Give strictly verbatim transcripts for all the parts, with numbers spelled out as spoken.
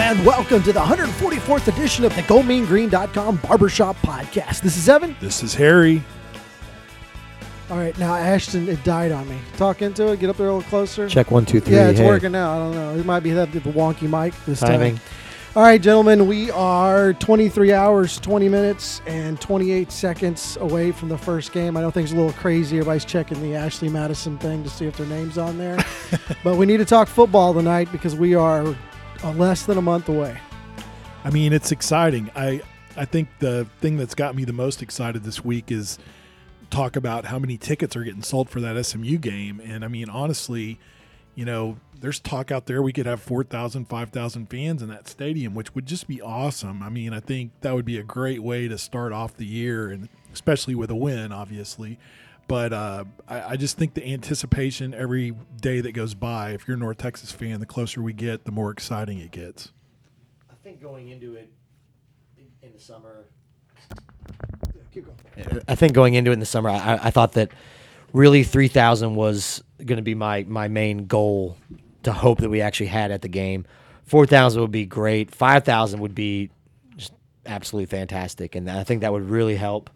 and welcome to the one hundred forty-fourth edition of the Go Mean Green dot com Barbershop Podcast. This is Evan. This is Harry. All right, now Ashton, it died on me. Talk into it. Get up there a little closer. Check one, two, three. Yeah, it's hey. working now. I don't know. It might be that the wonky mic this Timing. time. All right, gentlemen, we are twenty-three hours, twenty minutes, and twenty-eight seconds away from the first game. I know things are a little crazy. Everybody's checking the Ashley Madison thing to see if their name's on there. But we need to talk football tonight because we are uh, less than a month away. I mean, it's exciting. I I think the thing that's got me the most excited this week is talk about how many tickets are getting sold for that S M U game. And, I mean, honestly, you know, there's talk out there we could have four thousand, five thousand fans in that stadium, which would just be awesome. I mean, I think that would be a great way to start off the year, and especially with a win, obviously. But uh, I, I just think the anticipation every day that goes by, if you're a North Texas fan, the closer we get, the more exciting it gets. I think going into it in the summer, Keep going. I think going into it in the summer, I, I thought that really three thousand was going to be my, my main goal to hope that we actually had at the game. four thousand would be great. five thousand would be just absolutely fantastic, and I think that would really help.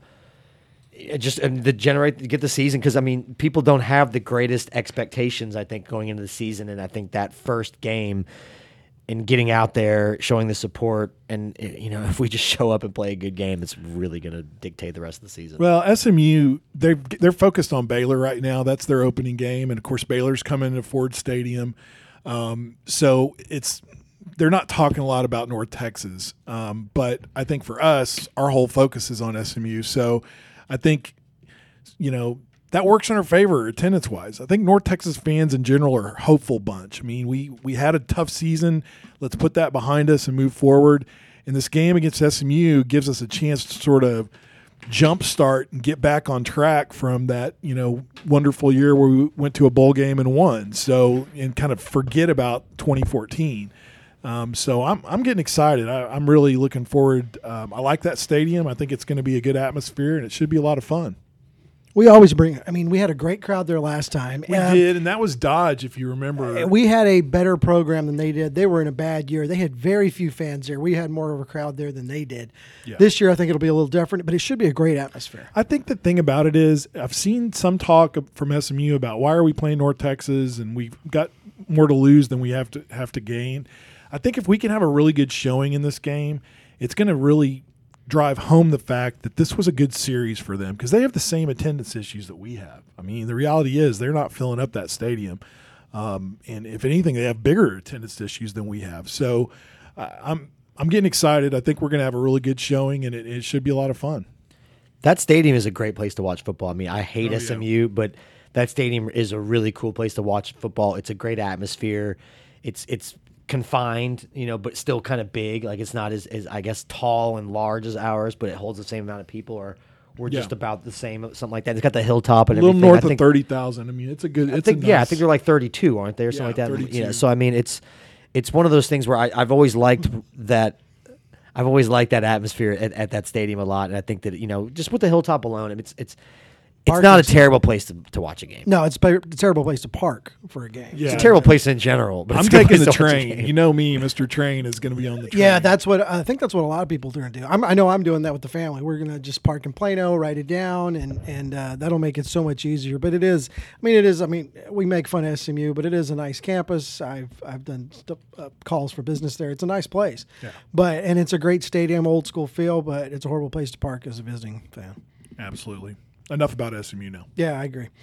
It just and to generate to get the season, because I mean people don't have the greatest expectations I think going into the season, and I think that first game and getting out there, showing the support, and you know if we just show up and play a good game, it's really going to dictate the rest of the season. Well, S M U they they're focused on Baylor right now. That's their opening game, and of course Baylor's coming to Ford Stadium, um, so it's. They're not talking a lot about North Texas, um, but I think for us, our whole focus is on S M U. So I think, you know, that works in our favor attendance-wise. I think North Texas fans in general are a hopeful bunch. I mean, we we had a tough season. Let's put that behind us and move forward. And this game against S M U gives us a chance to sort of jumpstart and get back on track from that, you know, wonderful year where we went to a bowl game and won. So, and kind of forget about twenty fourteen. Um, so I'm I'm getting excited. I, I'm really looking forward. Um, I like that stadium. I think it's going to be a good atmosphere, and it should be a lot of fun. We always bring – I mean, we had a great crowd there last time. We um, did, and that was Dodge, if you remember. We had a better program than they did. They were in a bad year. They had very few fans there. We had more of a crowd there than they did. Yeah. This year I think it'll be a little different, but it should be a great atmosphere. I think the thing about it is I've seen some talk from S M U about why are we playing North Texas, and we've got more to lose than we have to have to gain. I think if we can have a really good showing in this game, it's going to really drive home the fact that this was a good series for them, because they have the same attendance issues that we have. I mean, the reality is they're not filling up that stadium. Um, and if anything, they have bigger attendance issues than we have. So uh, I'm I'm getting excited. I think we're going to have a really good showing, and it, it should be a lot of fun. That stadium is a great place to watch football. I mean, I hate Oh, S M U, yeah. but that stadium is a really cool place to watch football. It's a great atmosphere. It's it's confined, you know, but still kind of big. Like it's not as, as I guess tall and large as ours, but it holds the same amount of people, or we're Yeah. just about the same, something like that. It's got the hilltop and A little everything. north I think, of thirty thousand. I mean, it's a good. I It's think a yeah, I nice- think they're like thirty-two, aren't they, or something Yeah, like that? thirty-two. You know, so I mean, it's it's one of those things where I, I've always liked that. I've always liked that atmosphere at, at that stadium a lot, and I think that you know, just with the hilltop alone, it's it's it's Park not a is- terrible place to, to watch a game. No, it's a terrible place to park for a game. Yeah. It's a terrible place in general, but I'm it's a good taking the place to watch a train. game. You know me, Mister Train is going to be on the train. Yeah, that's what I think. That's what a lot of people are going to do. I'm, I know I'm doing that with the family. We're going to just park in Plano, write it down, and and uh, that'll make it so much easier. But it is. I mean, it is. I mean, we make fun of S M U, but it is a nice campus. I've I've done st- uh, calls for business there. It's a nice place. Yeah. But and it's a great stadium, old school feel. But it's a horrible place to park as a visiting fan. Absolutely. Enough about S M U now. Yeah, I agree.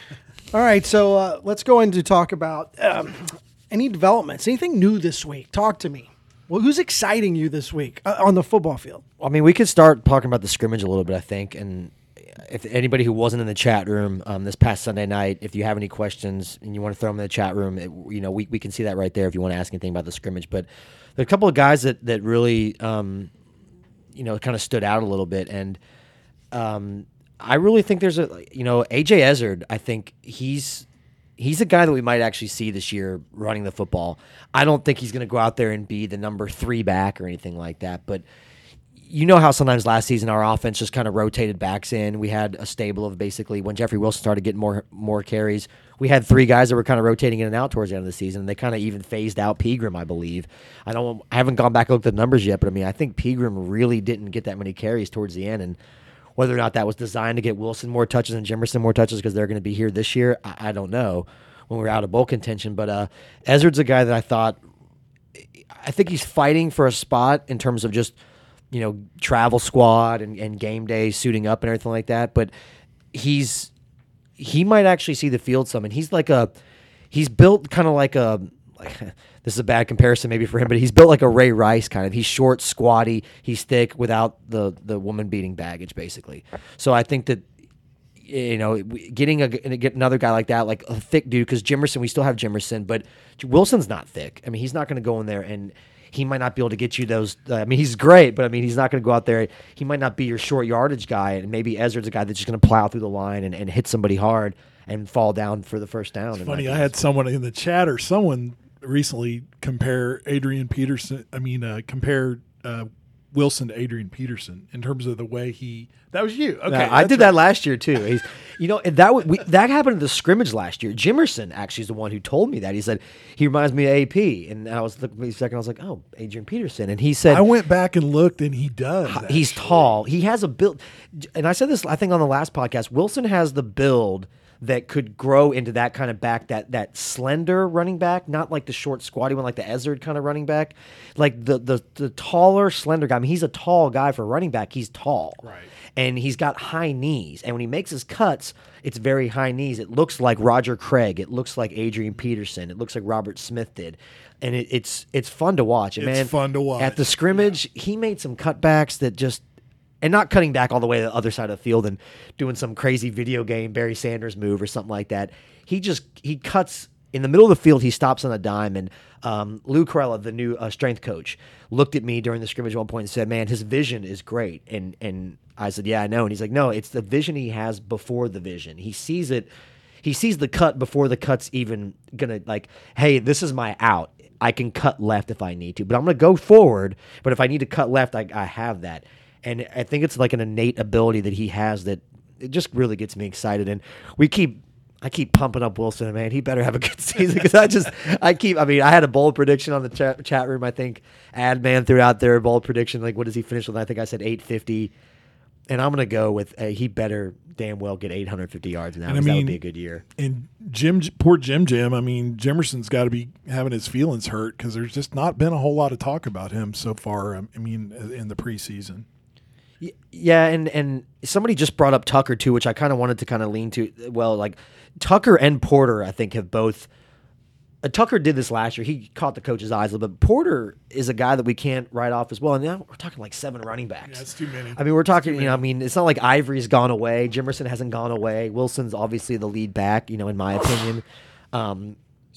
All right, so uh, let's go into talk about um, any developments, anything new this week. Talk to me. Well, who's exciting you this week uh, on the football field? I mean, we could start talking about the scrimmage a little bit, I think. And if anybody who wasn't in the chat room um, this past Sunday night, if you have any questions and you want to throw them in the chat room, it, you know, we we can see that right there if you want to ask anything about the scrimmage. But there are a couple of guys that that really, um, you know, kind of stood out a little bit, and um, I really think there's a, you know, A J Ezzard. I think he's. He's a guy that we might actually see this year running the football. I don't think he's going to go out there and be the number three back or anything like that, but you know how sometimes last season our offense just kind of rotated backs in. We had a stable of basically when Jeffrey Wilson started getting more more carries, we had three guys that were kind of rotating in and out towards the end of the season. And they kind of even phased out Pegram, I believe. I don't, I haven't gone back and looked at the numbers yet, but I mean, I think Pegram really didn't get that many carries towards the end. And whether or not that was designed to get Wilson more touches and Jimerson more touches because they're going to be here this year, I, I don't know. When we're out of bowl contention, but uh, Ezzard's a guy that I thought, I think he's fighting for a spot in terms of just, you know, travel squad and, and game day suiting up and everything like that. But he's he might actually see the field some, and he's like a he's built kind of like a like this is a bad comparison maybe for him, but he's built like a Ray Rice kind of. He's short, squatty, he's thick without the the woman beating baggage basically. So I think that. You know, getting a get another guy like that, like a thick dude, because Jimerson, we still have Jimerson, but Wilson's not thick. I mean, he's not going to go in there and he might not be able to get you those. Uh, I mean, he's great, but I mean, he's not going to go out there. He might not be your short yardage guy, and maybe Ezzard's a guy that's just going to plow through the line and, and hit somebody hard and fall down for the first down. It's funny, I had someone in the chat or someone recently compare Adrian Peterson, I mean, uh, compare uh, Wilson to Adrian Peterson in terms of the way he – that was you. Okay, yeah, I did right. that last year too. He's, you know, that we, that happened at the scrimmage last year. Jimerson actually is the one who told me that. He said he reminds me of A P, and I was looking for a second. I was like, oh, Adrian Peterson, and he said I went back and looked, and he does. He's actually. tall. He has a build, and I said this I think on the last podcast. Wilson has the build that could grow into that kind of back, that that slender running back, not like the short, squatty one, like the Ezzard kind of running back, like the the the taller, slender guy. I mean, he's a tall guy for a running back. He's tall, right? And he's got high knees. And when he makes his cuts, it's very high knees. It looks like Roger Craig. It looks like Adrian Peterson. It looks like Robert Smith did. And it, it's it's fun to watch. And it's man, fun to watch. At the scrimmage, yeah. he made some cutbacks that just. And not cutting back all the way to the other side of the field and doing some crazy video game Barry Sanders move or something like that. He just he cuts in the middle of the field. He stops on a dime, and um, Lou Corella, the new uh, strength coach, looked at me during the scrimmage at one point and said, "Man, his vision is great." And and I said, "Yeah, I know." And he's like, "No, it's the vision he has before the vision. He sees it. He sees the cut before the cut's even gonna like. Hey, this is my out. I can cut left if I need to, but I'm gonna go forward. But if I need to cut left, I, I have that." And I think it's like an innate ability that he has that it just really gets me excited. And we keep, I keep pumping up Wilson, man. He better have a good season because I just, I keep, I mean, I had a bold prediction on the chat, chat room. I think Adman threw out there a bold prediction. Like, what does he finish with? I think I said eight fifty. And I'm going to go with uh, he better damn well get eight hundred fifty yards now. And I mean, that would be a good year. And Jim, poor Jim Jim, I mean, Jimerson's got to be having his feelings hurt because there's just not been a whole lot of talk about him so far, I mean, in the preseason. Yeah, and, and somebody just brought up Tucker, too, which I kind of wanted to kind of lean to. Well, like, Tucker and Porter, I think, have both uh, – Tucker did this last year. He caught the coach's eyes a little bit. Porter is a guy that we can't write off as well. And now we're talking like seven running backs. Yeah, that's too many. I mean, we're talking – you know, I mean, it's not like Ivory's gone away. Jimerson hasn't gone away. Wilson's obviously the lead back, you know, in my opinion. Um,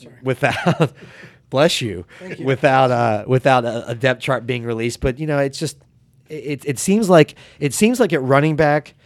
without – bless you. you. Without, uh, without a, a depth chart being released. But, you know, it's just – It it seems like it seems like at running back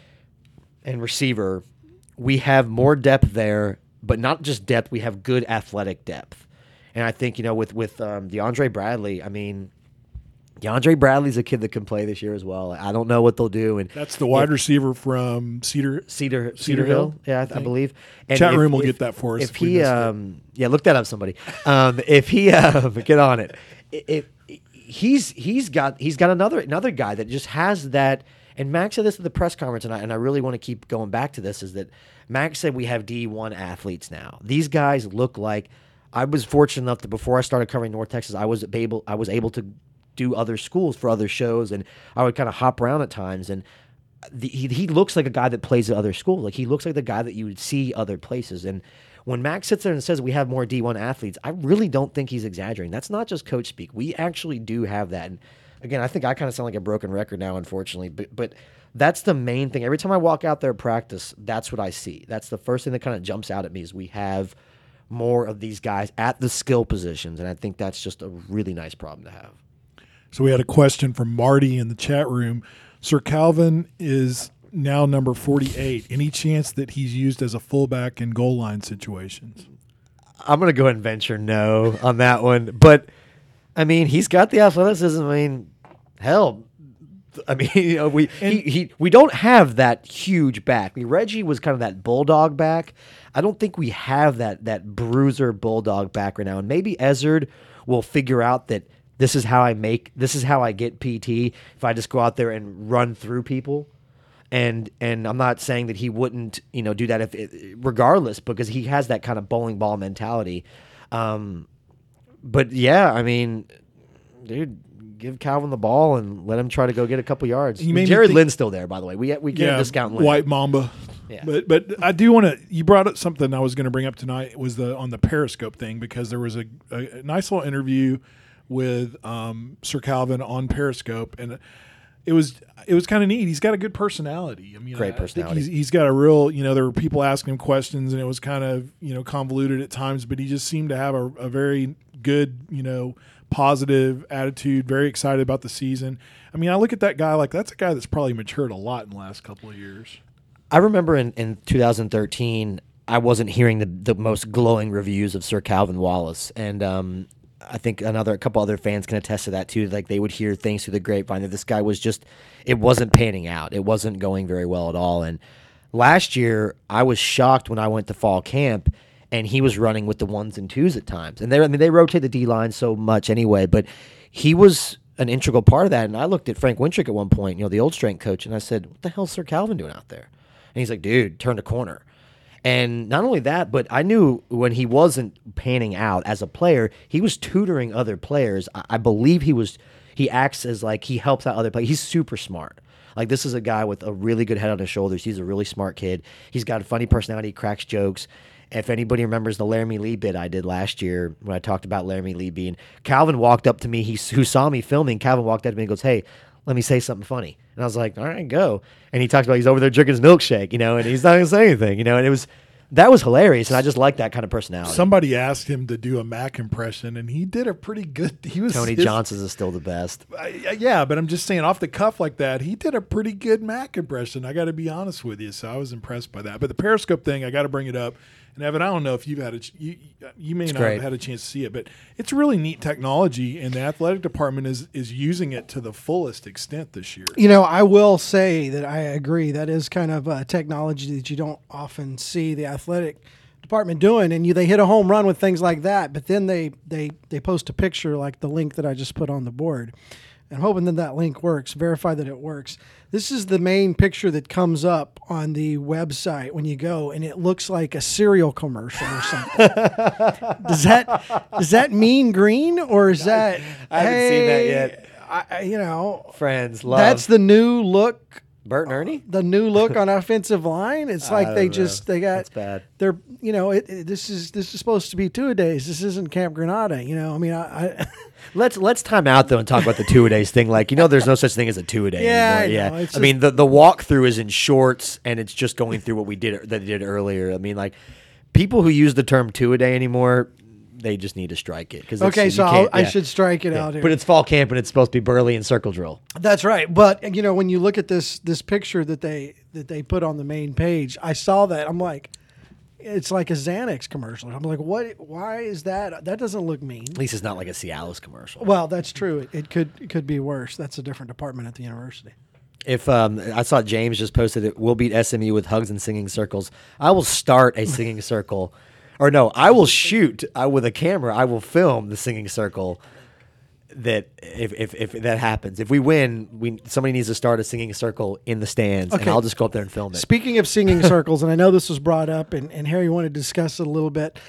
and receiver, we have more depth there, but not just depth. We have good athletic depth, and I think you know with with um, DeAndre Bradley. I mean, DeAndre Bradley's a kid that can play this year as well. I don't know what they'll do. And that's the wide if, receiver from Cedar Cedar Cedar, Cedar Hill. Hill, Yeah, I, I believe. And Chat if, room will if, get that for us. If, if he, um, yeah, look that up, somebody. Um, if he, uh, get on it. If He's he's got he's got another another guy that just has that, and Max said this at the press conference, and I and I really want to keep going back to this, is that Max said we have D one athletes now. These guys look like I was fortunate enough that before I started covering North Texas, I was able I was able to do other schools for other shows, and I would kind of hop around at times, and the, he he looks like a guy that plays at other schools. Like he looks like the guy that you would see other places, and. When Max sits there and says we have more D one athletes, I really don't think he's exaggerating. That's not just coach speak. We actually do have that. And again, I think I kind of sound like a broken record now, unfortunately. But but that's the main thing. Every time I walk out there at practice, that's what I see. That's the first thing that kind of jumps out at me is we have more of these guys at the skill positions. And I think that's just a really nice problem to have. So we had a question from Marty in the chat room. Sir Calvin is now number forty-eight. Any chance that he's used as a fullback in goal line situations? I'm going to go ahead and venture no on that one. But, I mean, he's got the athleticism. I mean, hell, depth. I mean, you know, we he, he we don't have that huge back. I mean, Reggie was kind of that bulldog back. I don't think we have that that bruiser bulldog back right now. And maybe Ezzard will figure out that this is how I make this is how I get P T if I just go out there and run through people. And and I'm not saying that he wouldn't, you know, do that if it, regardless, because he has that kind of bowling ball mentality. Um, but yeah, I mean, dude, give Calvin the ball and let him try to go get a couple yards. You made me Jared think- Lynn's still there, by the way. We we can't Yeah, discount Lynn. White Mamba. Yeah. But but I do want to. You brought up something I was going to bring up tonight was the on the Periscope thing, because there was a, a, a nice little interview with um, Sir Calvin on Periscope, and it was it was kind of neat. He's got a good personality. I mean, Great I, personality. I think he's, he's got a real. You know, there were people asking him questions, and it was kind of you know convoluted at times, but he just seemed to have a, a very good you know. positive attitude, very excited about the season. I mean, I look at that guy like that's a guy that's probably matured a lot in the last couple of years. I remember in, in two thousand thirteen, I wasn't hearing the, the most glowing reviews of Sir Calvin Wallace. And um, I think another a couple other fans can attest to that too. Like they would hear things through the grapevine that this guy was just, it wasn't panning out. It wasn't going very well at all. And last year, I was shocked when I went to fall camp and he was running with the ones and twos at times. And they, I mean, they rotate the D line so much anyway, but he was an integral part of that. And I looked at Frank Wintrick at one point, you know, the old strength coach, and I said, "What the hell's Sir Calvin doing out there?" And he's like, "Dude, turn the corner." And not only that, but I knew when he wasn't panning out as a player, he was tutoring other players. I, I believe he was. He acts as like he helps out other players. He's super smart. Like this is a guy with a really good head on his shoulders. He's a really smart kid. He's got a funny personality. He cracks jokes. If anybody remembers the Laramie Lee bit I did last year when I talked about Laramie Lee being, Calvin walked up to me, he who saw me filming, Calvin walked up to me and goes, "Hey, let me say something funny." And I was like, "All right, go." And he talked about he's over there drinking his milkshake, you know, and he's not going to say anything, you know, and it was, that was hilarious. And I just like that kind of personality. Somebody asked him to do a Mac impression, and he did a pretty good. He was Tony his, Johnson's is still the best. I, yeah, but I'm just saying off the cuff like that, he did a pretty good Mac impression. I got to be honest with you. So I was impressed by that. But the Periscope thing, I got to bring it up. And Evan, I don't know if you've had a ch- you you may It's not great. have had a chance to see it, but it's really neat technology, and the athletic department is is using it to the fullest extent this year. You know, I will say that I agree. That is kind of a technology that you don't often see the athletic department doing, and you they hit a home run with things like that. But then they they they post a picture like the link that I just put on the board, and hoping that that link works. Verify that it works. This is the main picture that comes up on the website when you go, and it looks like a cereal commercial or something. does that does that mean green, or is that? I haven't seen that hey, yet. I, I- you know, Friends, love. that's the new look. Bert and Ernie? The new look on offensive line. It's like I they don't just know. they got That's bad. they're you know it, it- this is this is supposed to be two a days. This isn't Camp Granada. You know, I mean, I, I Let's let's time out though and talk about the two a days thing. Like, you know, there's no such thing as a two a day Yeah, anymore. I know. Yeah, It's I mean the the walkthrough is in shorts and it's just going through what we did that they did earlier. I mean, like people who use the term two a day anymore, they just need to strike it. Cause okay, it's- so you I'll, can't- I yeah. should strike it Yeah. out here. But it's fall camp and it's supposed to be Burley and circle drill. That's right. But you know, when you look at this this picture that they that they put on the main page, I saw that. I'm like, it's like a Xanax commercial. I'm like, what? Why is that? That doesn't look mean. At least it's not like a Cialis commercial. Well, that's true. It, it could it could be worse. That's a different department at the university. If um, I saw James just posted it, we'll beat S M U with hugs and singing circles. I will start a singing circle, or no, I will shoot uh, with a camera. I will film the singing circle. That if, if if that happens, if we win, we somebody needs to start a singing circle in the stands, and Okay. I'll just go up there and film it. Speaking of singing circles, and I know this was brought up, and, and Harry wanted to discuss it a little bit.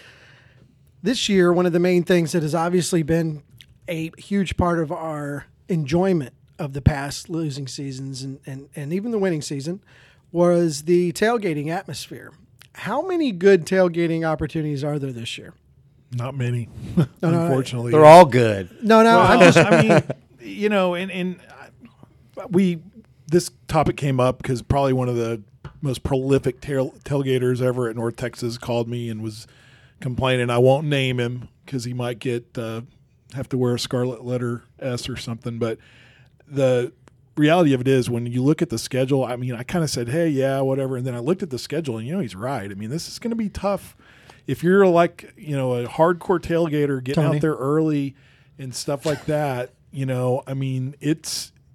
This year, one of the main things that has obviously been a huge part of our enjoyment of the past losing seasons and, and, and even the winning season was the tailgating atmosphere. How many good tailgating opportunities are there this year? Not many, no, unfortunately. They're all good. No, no, I'm Well, just I mean, you know, and and I- we this topic came up because probably one of the most prolific tail, tailgaters ever at North Texas called me and was complaining. I won't name him because he might get uh, have to wear a scarlet letter S or something. But the reality of it is, when you look at the schedule, I mean, I kind of said, "Hey, yeah, whatever," and then I looked at the schedule, and you know, he's right. I mean, this is going to be tough. If you're like, you know, a hardcore tailgater getting Tony. out there early and stuff like that, you know, I mean, it's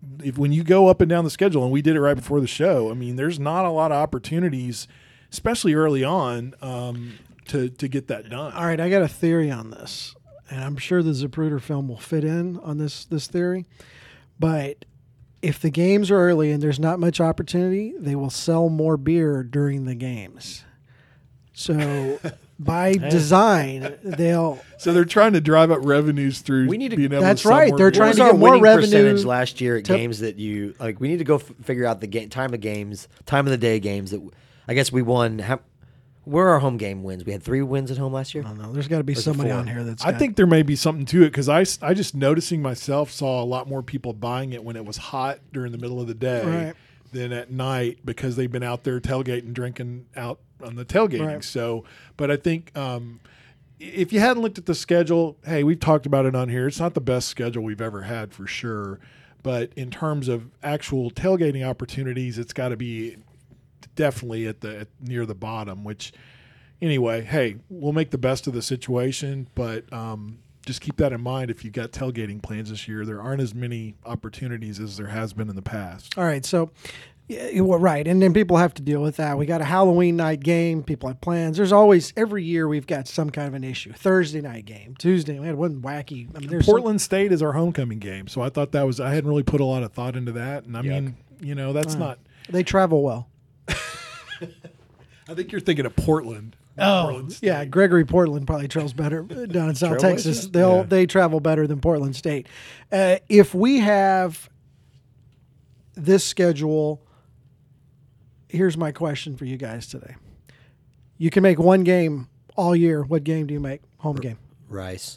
if when you go up and down the schedule, and we did it right before the show, I mean, there's not a lot of opportunities, especially early on, um, to to get that done. All right, I got a theory on this, and I'm sure the Zapruder film will fit in on this this theory. But if the games are early and there's not much opportunity, they will sell more beer during the games. So by design, they'll. So they're trying to drive up revenues through. We need to- being able That's to sell right, more they're beer. What trying was to our get more winning revenue percentage last year at to- games that you like? We need to go f- figure out the game time of games, time of the day games that I guess we won. How, where are our home game wins? We had three wins at home last year. I don't know. There's got to be Or is it somebody four? on here that's. I got- think there may be something to it because I, s- I just noticing myself saw a lot more people buying it when it was hot during the middle of the day Right. than at night because they've been out there tailgating, drinking out on the tailgating. Right. So, but I think um, if you hadn't looked at the schedule, hey, we've talked about it on here. It's not the best schedule we've ever had for sure. But in terms of actual tailgating opportunities, it's got to be definitely at the at, near the bottom, which anyway, hey, we'll make the best of the situation, but um, just keep that in mind if you've got tailgating plans this year. There aren't as many opportunities as there has been in the past. All right, so yeah, you were right, and then people have to deal with that. We got a Halloween night game. People have plans. There's always every year we've got some kind of an issue. Thursday night game, Tuesday we had one wacky. I mean, there's Portland State is our homecoming game, so I thought that was I hadn't really put a lot of thought into that, and I Yuck. mean, you know, that's Uh, not. some, they travel well. I think you're thinking of Portland. Oh, Portland State. yeah, Gregory Portland probably travels better down in South Trailblazers? Texas. They'll Yeah. they travel better than Portland State. Uh, if we have this schedule, here's my question for you guys today: you can make one game all year. What game do you make? Home game. Rice.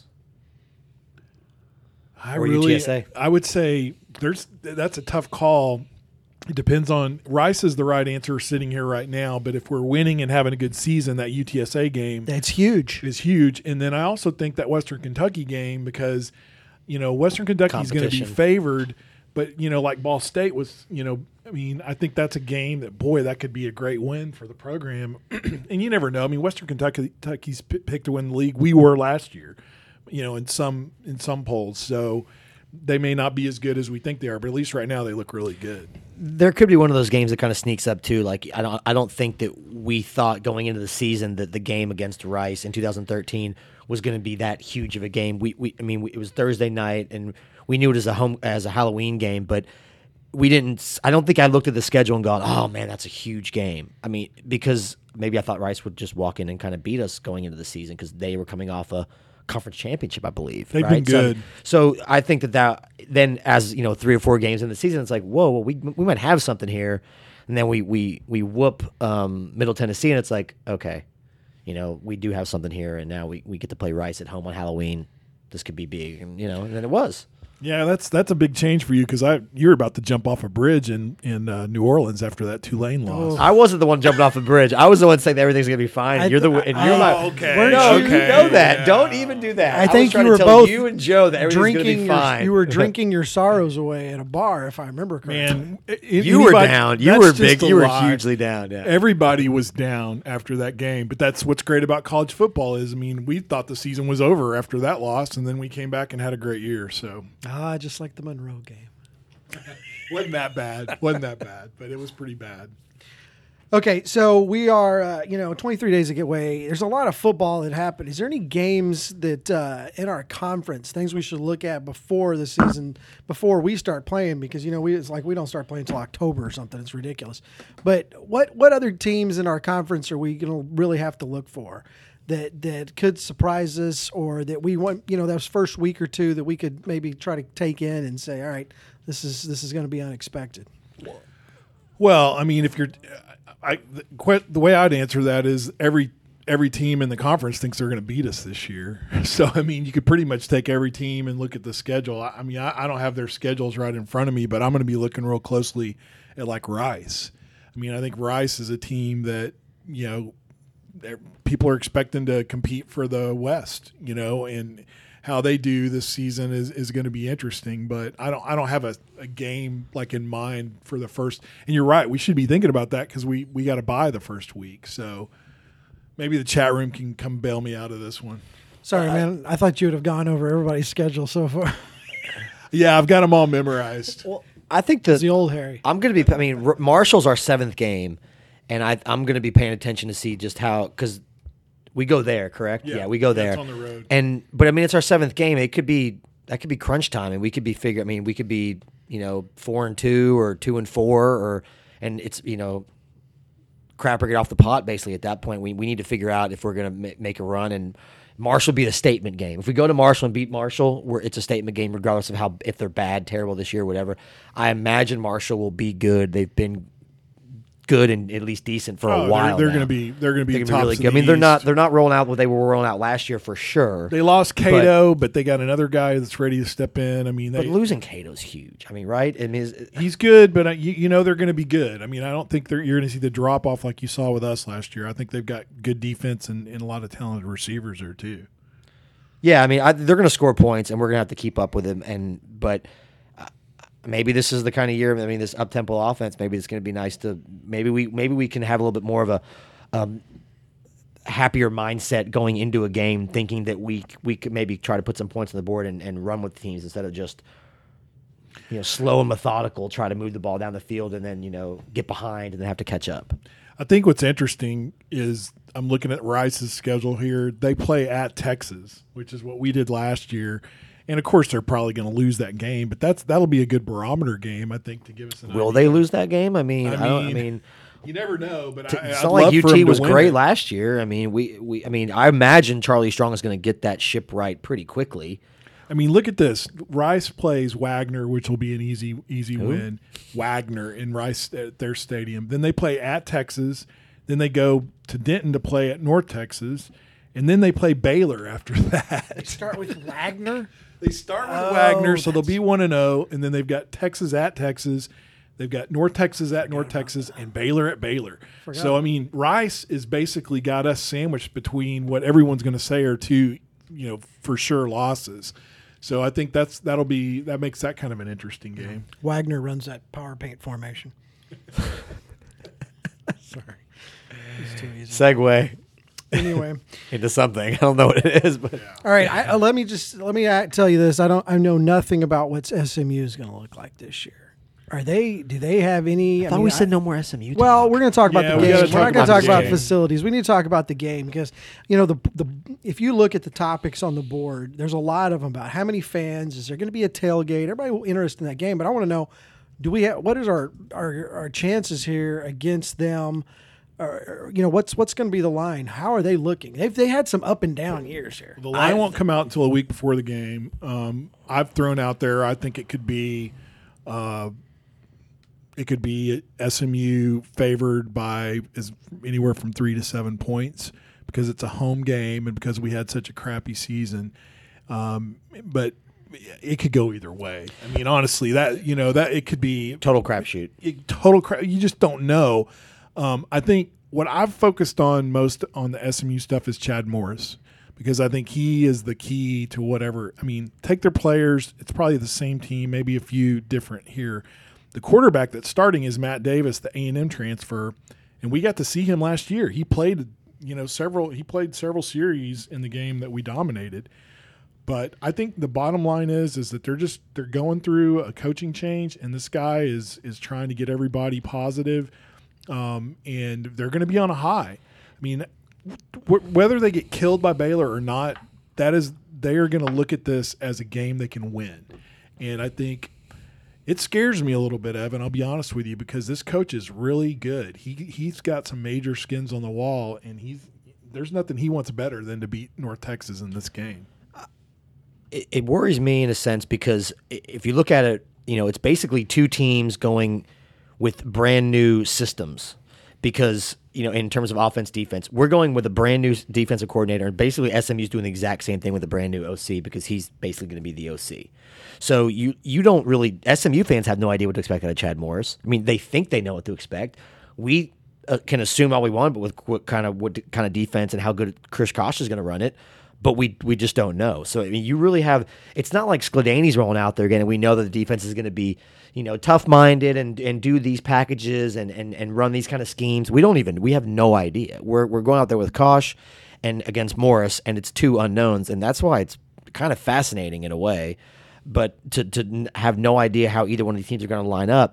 I Or really, U T S A. I would say there's that's a tough call. It depends on Rice is the right answer sitting here right now, but if we're winning and having a good season, that U T S A game That's huge. is huge. And then I also think that Western Kentucky game because, you know, Western Kentucky is going to be Competition. favored, but, you know, like Ball State was, you know, I mean, I think that's a game that, boy, that could be a great win for the program. And you never know. I mean, Western Kentucky, Kentucky's p- picked to win the league. We were last year, you know, in some in some polls. So they may not be as good as we think they are, but at least right now they look really good. There could be one of those games that kind of sneaks up too. Like I don't, I don't think that we thought going into the season that the game against Rice in two thousand thirteen was going to be that huge of a game. We, we I mean, we, it was Thursday night, and we knew it as a home as a Halloween game, but we didn't. I don't think I looked at the schedule and gone, "Oh man, that's a huge game." I mean, because maybe I thought Rice would just walk in and kind of beat us going into the season because they were coming off a conference championship, I believe. They've right? been good. So, so I think that that then as you know three or four games in the season, it's like, whoa, well, we we might have something here, and then we we we whoop um, Middle Tennessee, and it's like, okay, you know, we do have something here, and now we, we get to play Rice at home on Halloween. This could be big, and you know, and then it was. Yeah, that's that's a big change for you because I you're about to jump off a bridge in in uh, New Orleans after that Tulane loss. I wasn't the one jumping off the bridge. I was the one saying that everything's gonna be fine. I And you're the th- and you're I- my. Oh, okay. Weren't No, you- you know that. yeah. Don't even do that. I was think trying you to were tell both you and Joe that everything's gonna drinking. be Your, fine. you were drinking your sorrows away at a bar, if I remember correctly. Man, i- You were anybody- down. You that's were just big. a You were lie. hugely down. Yeah. Everybody was down after that game, but that's what's great about college football is, I mean, we thought the season was over after that loss, and then we came back and had a great year. So Ah, just like the Monroe game. wasn't that bad? wasn't that bad? But it was pretty bad. Okay, so we are, uh, you know, twenty-three days to get away. There's a lot of football that happened. Is there any games that uh, in our conference, things we should look at before the season, before we start playing? Because, you know, we it's like we don't start playing until October or something. It's ridiculous. But what what other teams in our conference are we going to really have to look for that that could surprise us, or that we want, you know, that first week or two that we could maybe try to take in and say, all right, this is this is going to be unexpected? Well, I mean, if you're, I the, que- the way I'd answer that is every every team in the conference thinks they're going to beat us this year. So I mean, you could pretty much take every team and look at the schedule. I, I mean, I, I don't have their schedules right in front of me, but I'm going to be looking real closely at like Rice. I mean, I think Rice is a team that, you know, they're- people are expecting to compete for the West, you know, and how they do this season is, is going to be interesting. But I don't I don't have a, a game like in mind for the first. And you're right, we should be thinking about that because we, we got to buy the first week. So maybe the chat room can come bail me out of this one. Sorry, man. I thought you would have gone over everybody's schedule so far. Yeah, I've got them all memorized. Well, I think It's the the old Harry. I'm going to be. I mean, R- Marshall's our seventh game, and I, I'm going to be paying attention to see just how because we go there, correct? Yeah, we go that's there on the road. And but I mean, it's our seventh game. It could be that could be crunch time, and we could be figure. I mean, we could be you know four and two or two and four, or and it's you know crap or get off the pot. Basically, at that point, we we need to figure out if we're going to ma- make a run and. Marshall be the statement game. If we go to Marshall and beat Marshall, we're, it's a statement game regardless of how if they're bad, terrible this year, whatever. I imagine Marshall will be good. They've been good and at least decent for Oh, a while. They're, they're now. going to be. They're going to be. They're gonna tops really of good. I the mean, they're East. not. They're not rolling out what they were rolling out last year for sure. They lost Cato, but, but they got another guy that's ready to step in. I mean, they, But losing Cato's huge. I mean, right? I mean, is, he's good, but uh, you, you know they're going to be good. I mean, I don't think they're, you're going to see the drop off like you saw with us last year. I think they've got good defense and, and a lot of talented receivers there too. yeah. I mean, I, they're going to score points, and we're going to have to keep up with them. And but. Maybe this is the kind of year. I mean, this up-tempo offense. Maybe it's going to be nice to. Maybe we. Maybe we can have a little bit more of a um, happier mindset going into a game, thinking that we we could maybe try to put some points on the board and, and run with teams instead of just you know slow and methodical, try to move the ball down the field and then you know get behind and then have to catch up. I think what's interesting is I'm looking at Rice's schedule here. They play at Texas, which is what we did last year. And of course, they're probably going to lose that game, but that's that'll be a good barometer game, I think, to give us an Will idea. they lose that game? I mean, I, I don't. I mean, mean, You never know, but I, it's I'd not like love U for T them to was win great it. last year. I mean, we, we. I mean, I imagine Charlie Strong is going to get that ship right pretty quickly. I mean, look at this. Rice plays Wagner, which will be an easy easy win. Wagner in Rice at their stadium. Then they play at Texas. Then they go to Denton to play at North Texas. And then they play Baylor after that. Start with Wagner. They start with Oh, Wagner, so they'll that's- be one and zero, and then they've got Texas at Texas, they've got North Texas at North Texas, and Baylor at Baylor. So I mean, Rice is basically got us sandwiched between what everyone's going to say are two, you know, for sure losses. So I think that's that'll be that makes that kind of an interesting game. Wagner runs that power paint formation. Sorry, it's too easy. Segue Anyway. into something. I don't know what it is, but All right, I, uh, let me just let me uh, tell you this. I don't. I know nothing about what S M U is going to look like this year. Are they? Do they have any? I thought mean, we said I- no more S M U. Well, talk. we're going to talk about Yeah, the we game. gotta We're talk not going about to talk the about game. facilities. We need to talk about the game because you know the the if you look at the topics on the board, there's a lot of them about how many fans is there going to be a tailgate. Everybody interested in that game, but I want to know: do we have, what is our our our chances here against them? Or, you know what's what's going to be the line? How are they looking? They've they had some up and down years here. The line won't come out until a week before the game. Um, I've thrown out there. I think it could be, uh, it could be S M U favored by as anywhere from three to seven points because it's a home game and because we had such a crappy season. Um, but it could go either way. I mean, honestly, that you know that it could be total crapshoot. it, total crap. You just don't know. Um, I think what I've focused on most on the S M U stuff is Chad Morris because I think he is the key to whatever. I mean, take their players. It's probably the same team, maybe a few different here. The quarterback that's starting is Matt Davis, the A and M transfer, and we got to see him last year. He played, you know, several. He played several series in the game that we dominated. But I think the bottom line is is that they're just they're going through a coaching change, and this guy is is trying to get everybody positive. Um, and they're going to be on a high. I mean, w- whether they get killed by Baylor or not, that is they are going to look at this as a game they can win. And I think it scares me a little bit, Evan. I'll be honest with you because this coach is really good. He he's got some major skins on the wall, and he's there's nothing he wants better than to beat North Texas in this game. It, it worries me in a sense because i- if you look at it, you know, it's basically two teams going with brand new systems because, you know, in terms of offense, defense, we're going with a brand new defensive coordinator and basically S M U's doing the exact same thing with a brand new O C because he's basically going to be the O C. So you, you don't really, S M U fans have no idea what to expect out of Chad Morris. I mean, they think they know what to expect. We uh, can assume all we want, but with what kind of, what kind of defense and how good Chris Kosh is going to run it. But we we just don't know. So I mean, you really have. It's not like Skladany's rolling out there again, and we know that the defense is going to be, you know, tough minded and, and do these packages and, and, and run these kind of schemes. We don't even. We have no idea. We're we're going out there with Kosh and against Morris, and it's two unknowns, and that's why it's kind of fascinating in a way. but to to n- have no idea how either one of these teams are going to line up,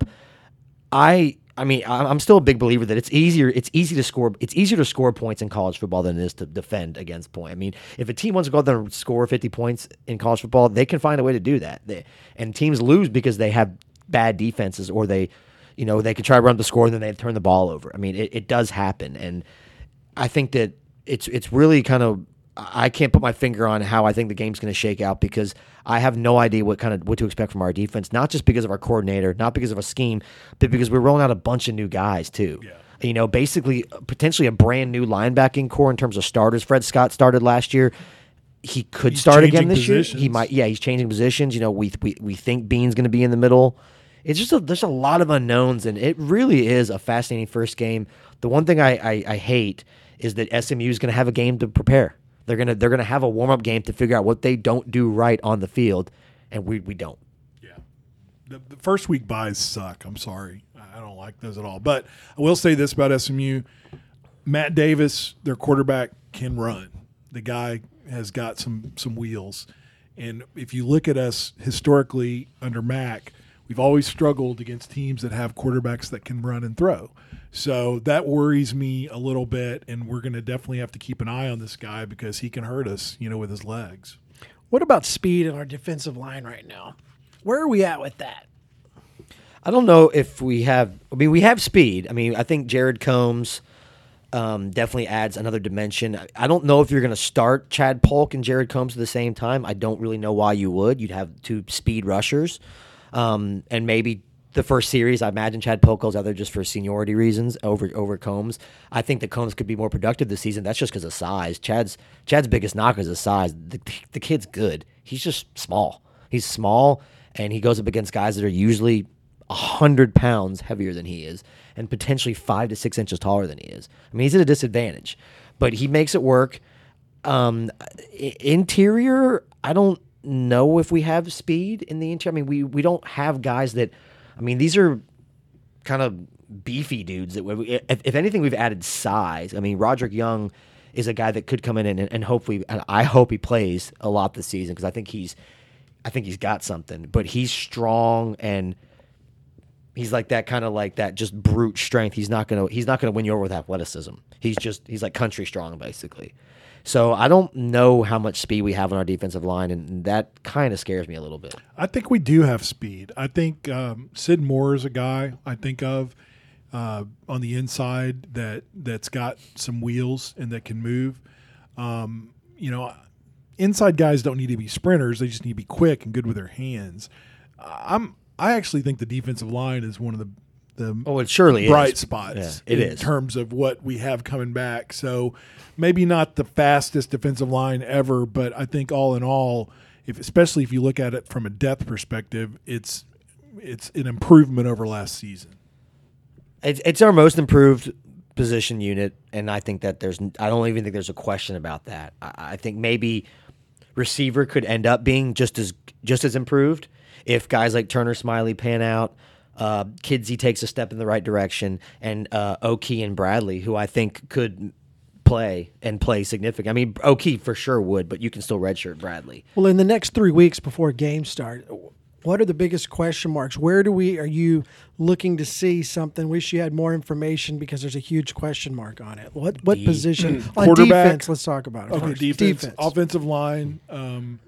I. I mean, I- I'm still a big believer that it's easier. It's easy to score. It's easier to score points in college football than it is to defend against point. I mean, if a team wants to go out there and score fifty points in college football, they can find a way to do that. They, and teams lose because they have bad defenses, or they, you know, they can try to run the score and then they turn the ball over. I mean, it, it does happen, and I think that it's it's really kind of. I can't put my finger on how I think the game's going to shake out because I have no idea what kind of what to expect from our defense. Not just because of our coordinator, not because of a scheme, but because we're rolling out a bunch of new guys too. Yeah. You know, basically, potentially a brand new linebacking core in terms of starters. Fred Scott started last year. He could He's start again changing this positions. year. He might. Yeah, he's changing positions. You know, we we we think Bean's going to be in the middle. It's just a, there's a lot of unknowns, and it really is a fascinating first game. The one thing I I, I hate is that S M U is going to have a game to prepare. They're gonna they're gonna have a warm up game to figure out what they don't do right on the field, and we we don't. Yeah, the, the first week buys suck. I'm sorry, I don't like those at all. But I will say this about S M U: Matt Davis, their quarterback, can run. The guy has got some some wheels, and if you look at us historically under Mac, we've always struggled against teams that have quarterbacks that can run and throw. So that worries me a little bit, and we're going to definitely have to keep an eye on this guy because he can hurt us, you know, with his legs. What about speed in our defensive line right now? Where are we at with that? I don't know if we have. I mean, we have speed. I mean, I think Jared Combs um, definitely adds another dimension. I don't know if you're going to start Chad Polk and Jared Combs at the same time. I don't really know why you would. You'd have two speed rushers, um, and maybe. The first series, I imagine Chad Polk goes out there just for seniority reasons over over Combs. I think that Combs could be more productive this season. That's just because of size. Chad's Chad's biggest knock is his size. The, the kid's good. He's just small. He's small, and he goes up against guys that are usually one hundred pounds heavier than he is and potentially five to six inches taller than he is. I mean, he's at a disadvantage, but he makes it work. Um, interior, I don't know if we have speed in the interior. I mean, we, we don't have guys that – I mean, these are kind of beefy dudes. That we, if, if anything, we've added size. I mean, Roderick Young is a guy that could come in and, and hopefully, and I hope he plays a lot this season because I think he's, I think he's got something. But he's strong and he's like that kind of like that just brute strength. He's not gonna he's not gonna win you over with athleticism. He's just he's like country strong basically. So I don't know how much speed we have on our defensive line, and that kind of scares me a little bit. I think we do have speed. I think um, Sid Moore is a guy I think of uh, on the inside that that's got some wheels and that can move. Um, you know, inside guys don't need to be sprinters; they just need to be quick and good with their hands. I'm I actually think the defensive line is one of the the oh, it surely bright is. spots Yeah, it in is. terms of what we have coming back. So maybe not the fastest defensive line ever, but I think all in all, if especially if you look at it from a depth perspective, it's it's an improvement over last season. It's, it's our most improved position unit, and I think that there's I don't even think there's a question about that. I, I think maybe receiver could end up being just as just as improved if guys like Turner Smiley pan out. Uh, Kidsey takes a step in the right direction, and uh, O'Key and Bradley, who I think could play and play significant. I mean, O'Key for sure would, but you can still redshirt Bradley. Well, in the next three weeks before games start, what are the biggest question marks? Where do we are you looking to see something? Wish you had more information because there's a huge question mark on it. What what D- position on Quarterback. defense? Let's talk about it. Okay, first. defense, offensive line. Um,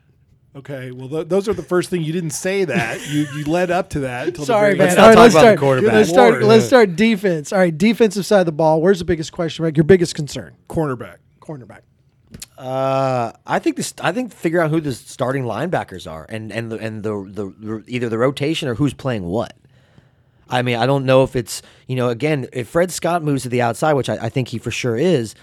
okay, well, th- those are the first thing. You didn't say that. You you led up to that. Until Sorry, the man. very All right, talk let's about the start. quarterback. Let's start. Lord. Let's start defense. All right, defensive side of the ball. Where's the biggest question mark? Your biggest concern? cornerback. Cornerback. Uh, I think this. I think figure out who the starting linebackers are, and and the and the, the the either the rotation or who's playing what. I mean, I don't know if it's you know again if Fred Scott moves to the outside, which I, I think he for sure is.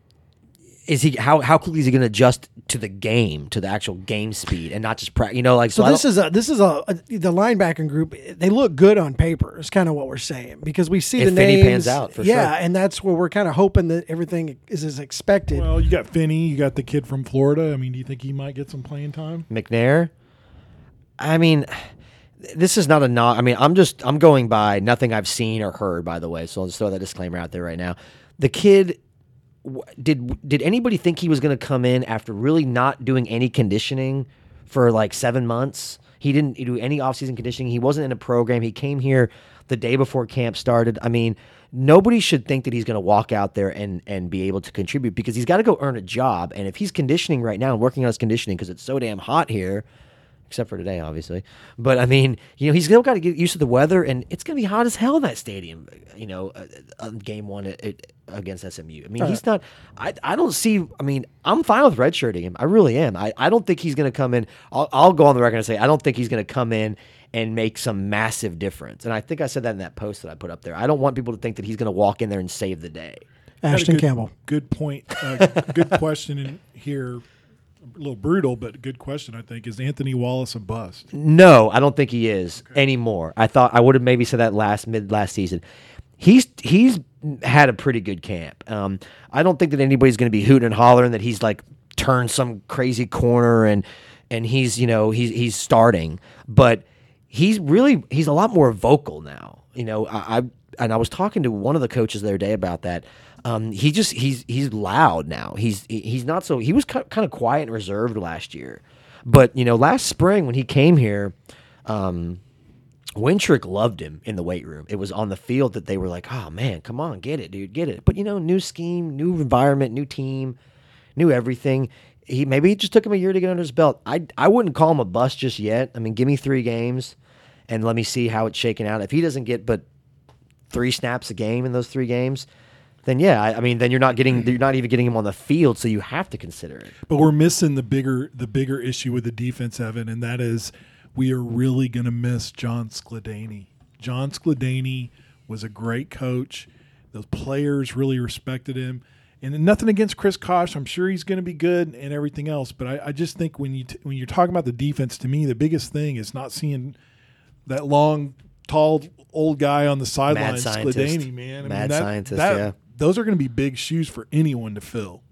Is he how how quickly is he going to adjust to the game, to the actual game speed, and not just practice? You know, like So so I this don't- is a this is a, a the linebacking group. They look good on paper. Is kind of what we're saying because we see If the Finney names. pans out, for yeah, sure. and that's where we're kind of hoping that everything is as expected. Well, you got Finney. You got the kid from Florida. I mean, do you think he might get some playing time? McNair. I mean, this is not a not. I mean, I'm just I'm going by nothing I've seen or heard. By the way, so I'll just throw that disclaimer out there right now. The kid. Did did anybody think he was going to come in after really not doing any conditioning for like seven months. He didn't do any offseason conditioning. He wasn't in a program. He came here the day before camp started. I mean, nobody should think that he's going to walk out there and, and be able to contribute because he's got to go earn a job. And if he's conditioning right now and working on his conditioning because it's so damn hot here, except for today, obviously. But, I mean, you know, he's still got to get used to the weather, and it's going to be hot as hell in that stadium, you know, uh, uh, game one at, at, against S M U. I mean, he's not I, – I don't see – I mean, I'm fine with redshirting him. I really am. I, I don't think he's going to come in I'll, – I'll go on the record and say I don't think he's going to come in and make some massive difference. And I think I said that in that post that I put up there. I don't want people to think that he's going to walk in there and save the day. Ashton good, Campbell. Good point. Uh, good question in here. A little brutal, but good question, I think. Is Anthony Wallace a bust? No, I don't think he is okay. anymore. I thought I would have maybe said that last mid last season. He's he's had a pretty good camp. Um, I don't think that anybody's going to be hooting and hollering that he's like turned some crazy corner and and he's you know he's he's starting, but he's really he's a lot more vocal now. You know, I, I and I was talking to one of the coaches the other day about that. Um, he just he's he's loud now. He's he's not so he was kind of quiet and reserved last year, but you know last spring when he came here, um, Wintrick loved him in the weight room. It was on the field that they were like, "Oh man, come on, get it, dude, get it." But you know, new scheme, new environment, new team, new everything. He maybe it just took him a year to get under his belt. I I wouldn't call him a bust just yet. I mean, give me three games, and let me see how it's shaking out. If he doesn't get but three snaps a game in those three games. Then yeah, I, I mean, then you're not getting, you're not even getting him on the field, so you have to consider it. But we're missing the bigger, the bigger issue with the defense, Evan, and that is we are really going to miss John Skladany. John Skladany was a great coach. Those players really respected him, and nothing against Chris Kosh. I'm sure he's going to be good and everything else. But I, I just think when you t- when you're talking about the defense, to me, the biggest thing is not seeing that long, tall, old guy on the sideline, Skladany, man. I Mad mean, that, scientist, that, yeah. Those are going to be big shoes for anyone to fill.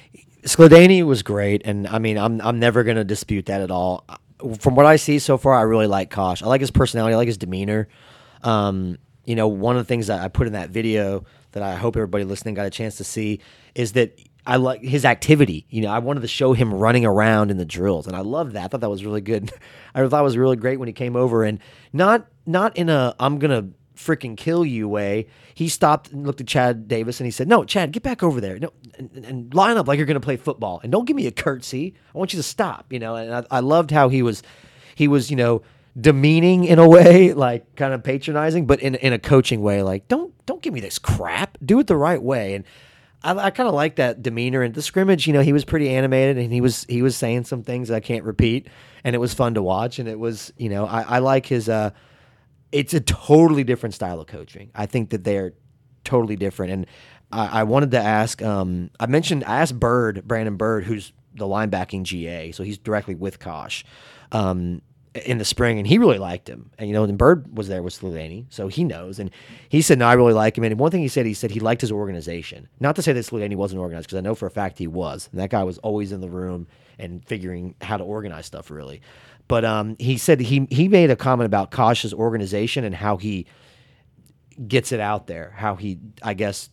Skladany was great, and I mean, I'm I'm never going to dispute that at all. From what I see so far, I really like Kosh. I like his personality. I like his demeanor. Um, you know, one of the things that I put in that video that I hope everybody listening got a chance to see is that I like his activity. You know, I wanted to show him running around in the drills, and I loved that. I thought that was really good. I thought it was really great when he came over, and not not in a I'm gonna freaking kill you way. He stopped and looked at Chad Davis and he said, "No, Chad, get back over there. No, and, and line up like you're going to play football. And don't give me a curtsy. I want you to stop." You know, and I, I loved how he was, he was, you know, demeaning in a way, like kind of patronizing, but in in a coaching way. Like, don't don't give me this crap. Do it the right way. And I, I kind of like that demeanor. And the scrimmage, you know, he was pretty animated and he was he was saying some things I can't repeat, and it was fun to watch. And it was, you know, I, I like his. Uh, It's a totally different style of coaching. I think that they're totally different. And I, I wanted to ask, um, I mentioned, I asked Bird, Brandon Bird, who's the linebacking G A, so he's directly with Kosh, um, in the spring, and he really liked him. And, you know, and Bird was there with Skladany, so he knows. And he said, "No, I really like him." And one thing he said, he said he liked his organization. Not to say that Skladany wasn't organized, because I know for a fact he was. And that guy was always in the room and figuring how to organize stuff, really. But um, he said he he made a comment about Kosh's organization and how he gets it out there, how he, I guess,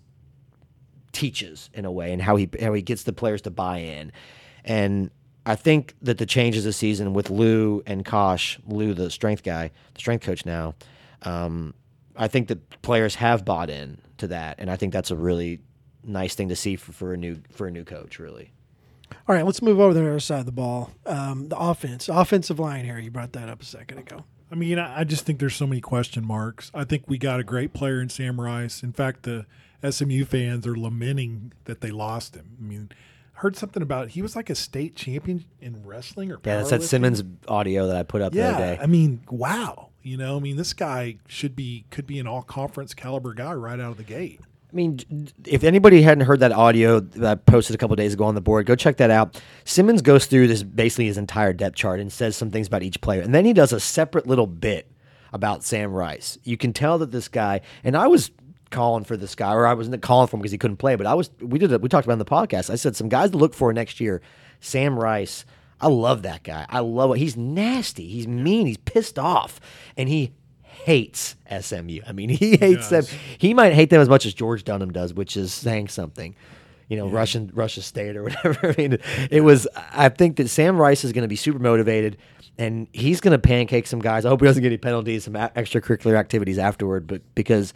teaches in a way, and how he how he gets the players to buy in. And I think that the changes this season with Lou and Kosh, Lou the strength guy, the strength coach now, um, I think that players have bought in to that, and I think that's a really nice thing to see for, for a new for a new coach, really. All right, let's move over to the other side of the ball. Um, the offense, offensive line here. You brought that up a second ago. I mean, I just think there's so many question marks. I think we got a great player in Sam Rice. In fact, the S M U fans are lamenting that they lost him. I mean, I heard something about he was like a state champion in wrestling or yeah, that's that Simmons audio that I put up yeah, the other day. I mean, wow. You know, I mean, this guy should be could be an all conference caliber guy right out of the gate. I mean, if anybody hadn't heard that audio that I posted a couple of days ago on the board, go check that out. Simmons goes through this basically his entire depth chart and says some things about each player. And then he does a separate little bit about Sam Rice. You can tell that this guy, and I was calling for this guy, or I wasn't calling for him because he couldn't play, but I was, we did it, we talked about it in the podcast. I said some guys to look for next year. Sam Rice, I love that guy. I love it. He's nasty. He's mean. He's pissed off. And he hates S M U. I mean, he hates them. He might hate them as much as George Dunham does, which is saying something. you know, Russian Russia State or whatever. I mean, it was. I think that Sam Rice is going to be super motivated, and he's going to pancake some guys. I hope he doesn't get any penalties, some a- extracurricular activities afterward, but because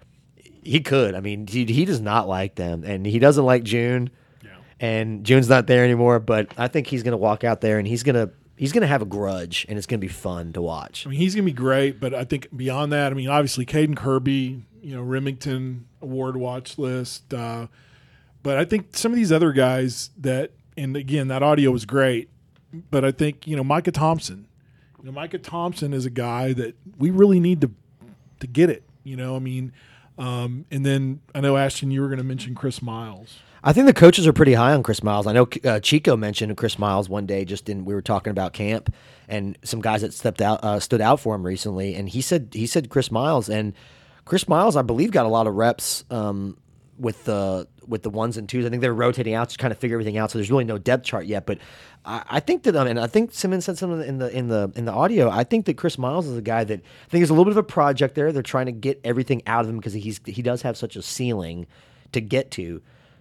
he could. I mean, he, he does not like them, and he doesn't like June, yeah. and June's not there anymore. But I think he's going to walk out there, and he's going to he's going to have a grudge, and it's going to be fun to watch. I mean, he's going to be great, but I think beyond that, I mean, obviously, Caden Kirby, you know, Remington Award watch list. Uh, But I think some of these other guys that, and again, that audio was great, but I think, you know, Micah Thompson. You know, Micah Thompson is a guy that we really need to to get it, you know, I mean, um, and then I know, Ashton, you were going to mention Chris Miles. I think the coaches are pretty high on Chris Miles. I know uh, Chico mentioned Chris Miles one day just in, we were talking about camp and some guys that stepped out, uh, stood out for him recently, and he said, he said Chris Miles, and Chris Miles, I believe, got a lot of reps um, with the with the ones and twos. I think they're rotating out to kind of figure everything out. So there's really no depth chart yet. But I, I think that, um, and I think Simmons said something in the in the in the audio. I think that Chris Miles is a guy that I think is a little bit of a project there. They're trying to get everything out of him because he's he does have such a ceiling to get to.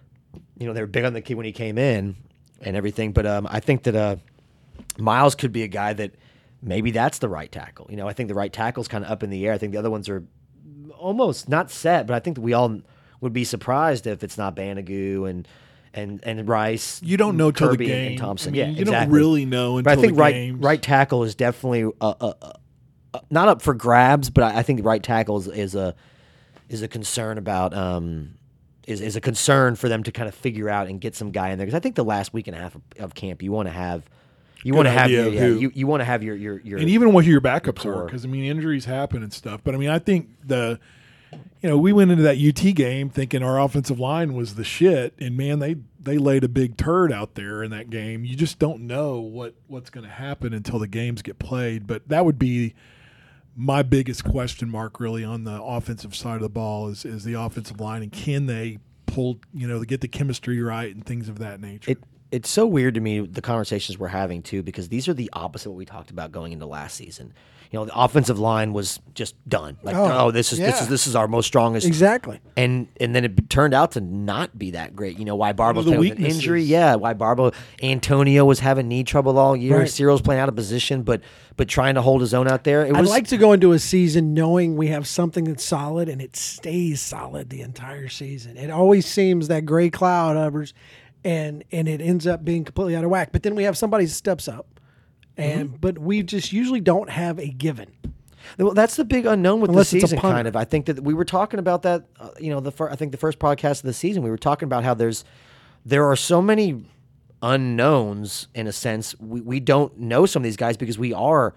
You know, they were big on the kid when he came in and everything. But um, I think that uh, Miles could be a guy that maybe that's the right tackle. You know, I think the right tackle's kind of up in the air. I think the other ones are almost not set, but I think that we all would be surprised if it's not Banagoo and and and Rice. You don't know till the Kirby game. And Thompson. I mean, yeah, you exactly. don't really know until but I think the right games. right tackle is definitely uh, uh, uh, not up for grabs, but I, I think right tackle is, is a is a concern about um is is a concern for them to kind of figure out and get some guy in there, because I think the last week and a half of, of camp you want to have. You want to have your, yeah, you, you want to have your your your and even what your backups your are, because I mean injuries happen and stuff. But I mean I think the you know we went into that U T game thinking our offensive line was the shit, and man they they laid a big turd out there in that game. You just don't know what what's going to happen until the games get played. But that would be my biggest question mark really on the offensive side of the ball is is the offensive line, and can they pull you know get the chemistry right and things of that nature. It, It's so weird to me, the conversations we're having, too, because these are the opposite of what we talked about going into last season. You know, the offensive line was just done. Like, oh, oh this is yeah. this is this is our most strongest. Exactly. And and then it turned out to not be that great. You know, why Barbo's the playing with an weaknesses. injury? Yeah, why Barbo Antonio was having knee trouble all year. Right. Cyril's playing out of position, but but trying to hold his own out there. It I'd was like to go into a season knowing we have something that's solid and it stays solid the entire season. It always seems that gray cloud hovers, and and it ends up being completely out of whack. But then we have somebody that steps up, and mm-hmm. but we just usually don't have a given. Well, that's the big unknown with Unless the it's a season, punter. kind of. I think that we were talking about that. Uh, you know, the fir- I think the first podcast of the season, we were talking about how there's there are so many unknowns in a sense. We we don't know some of these guys because we are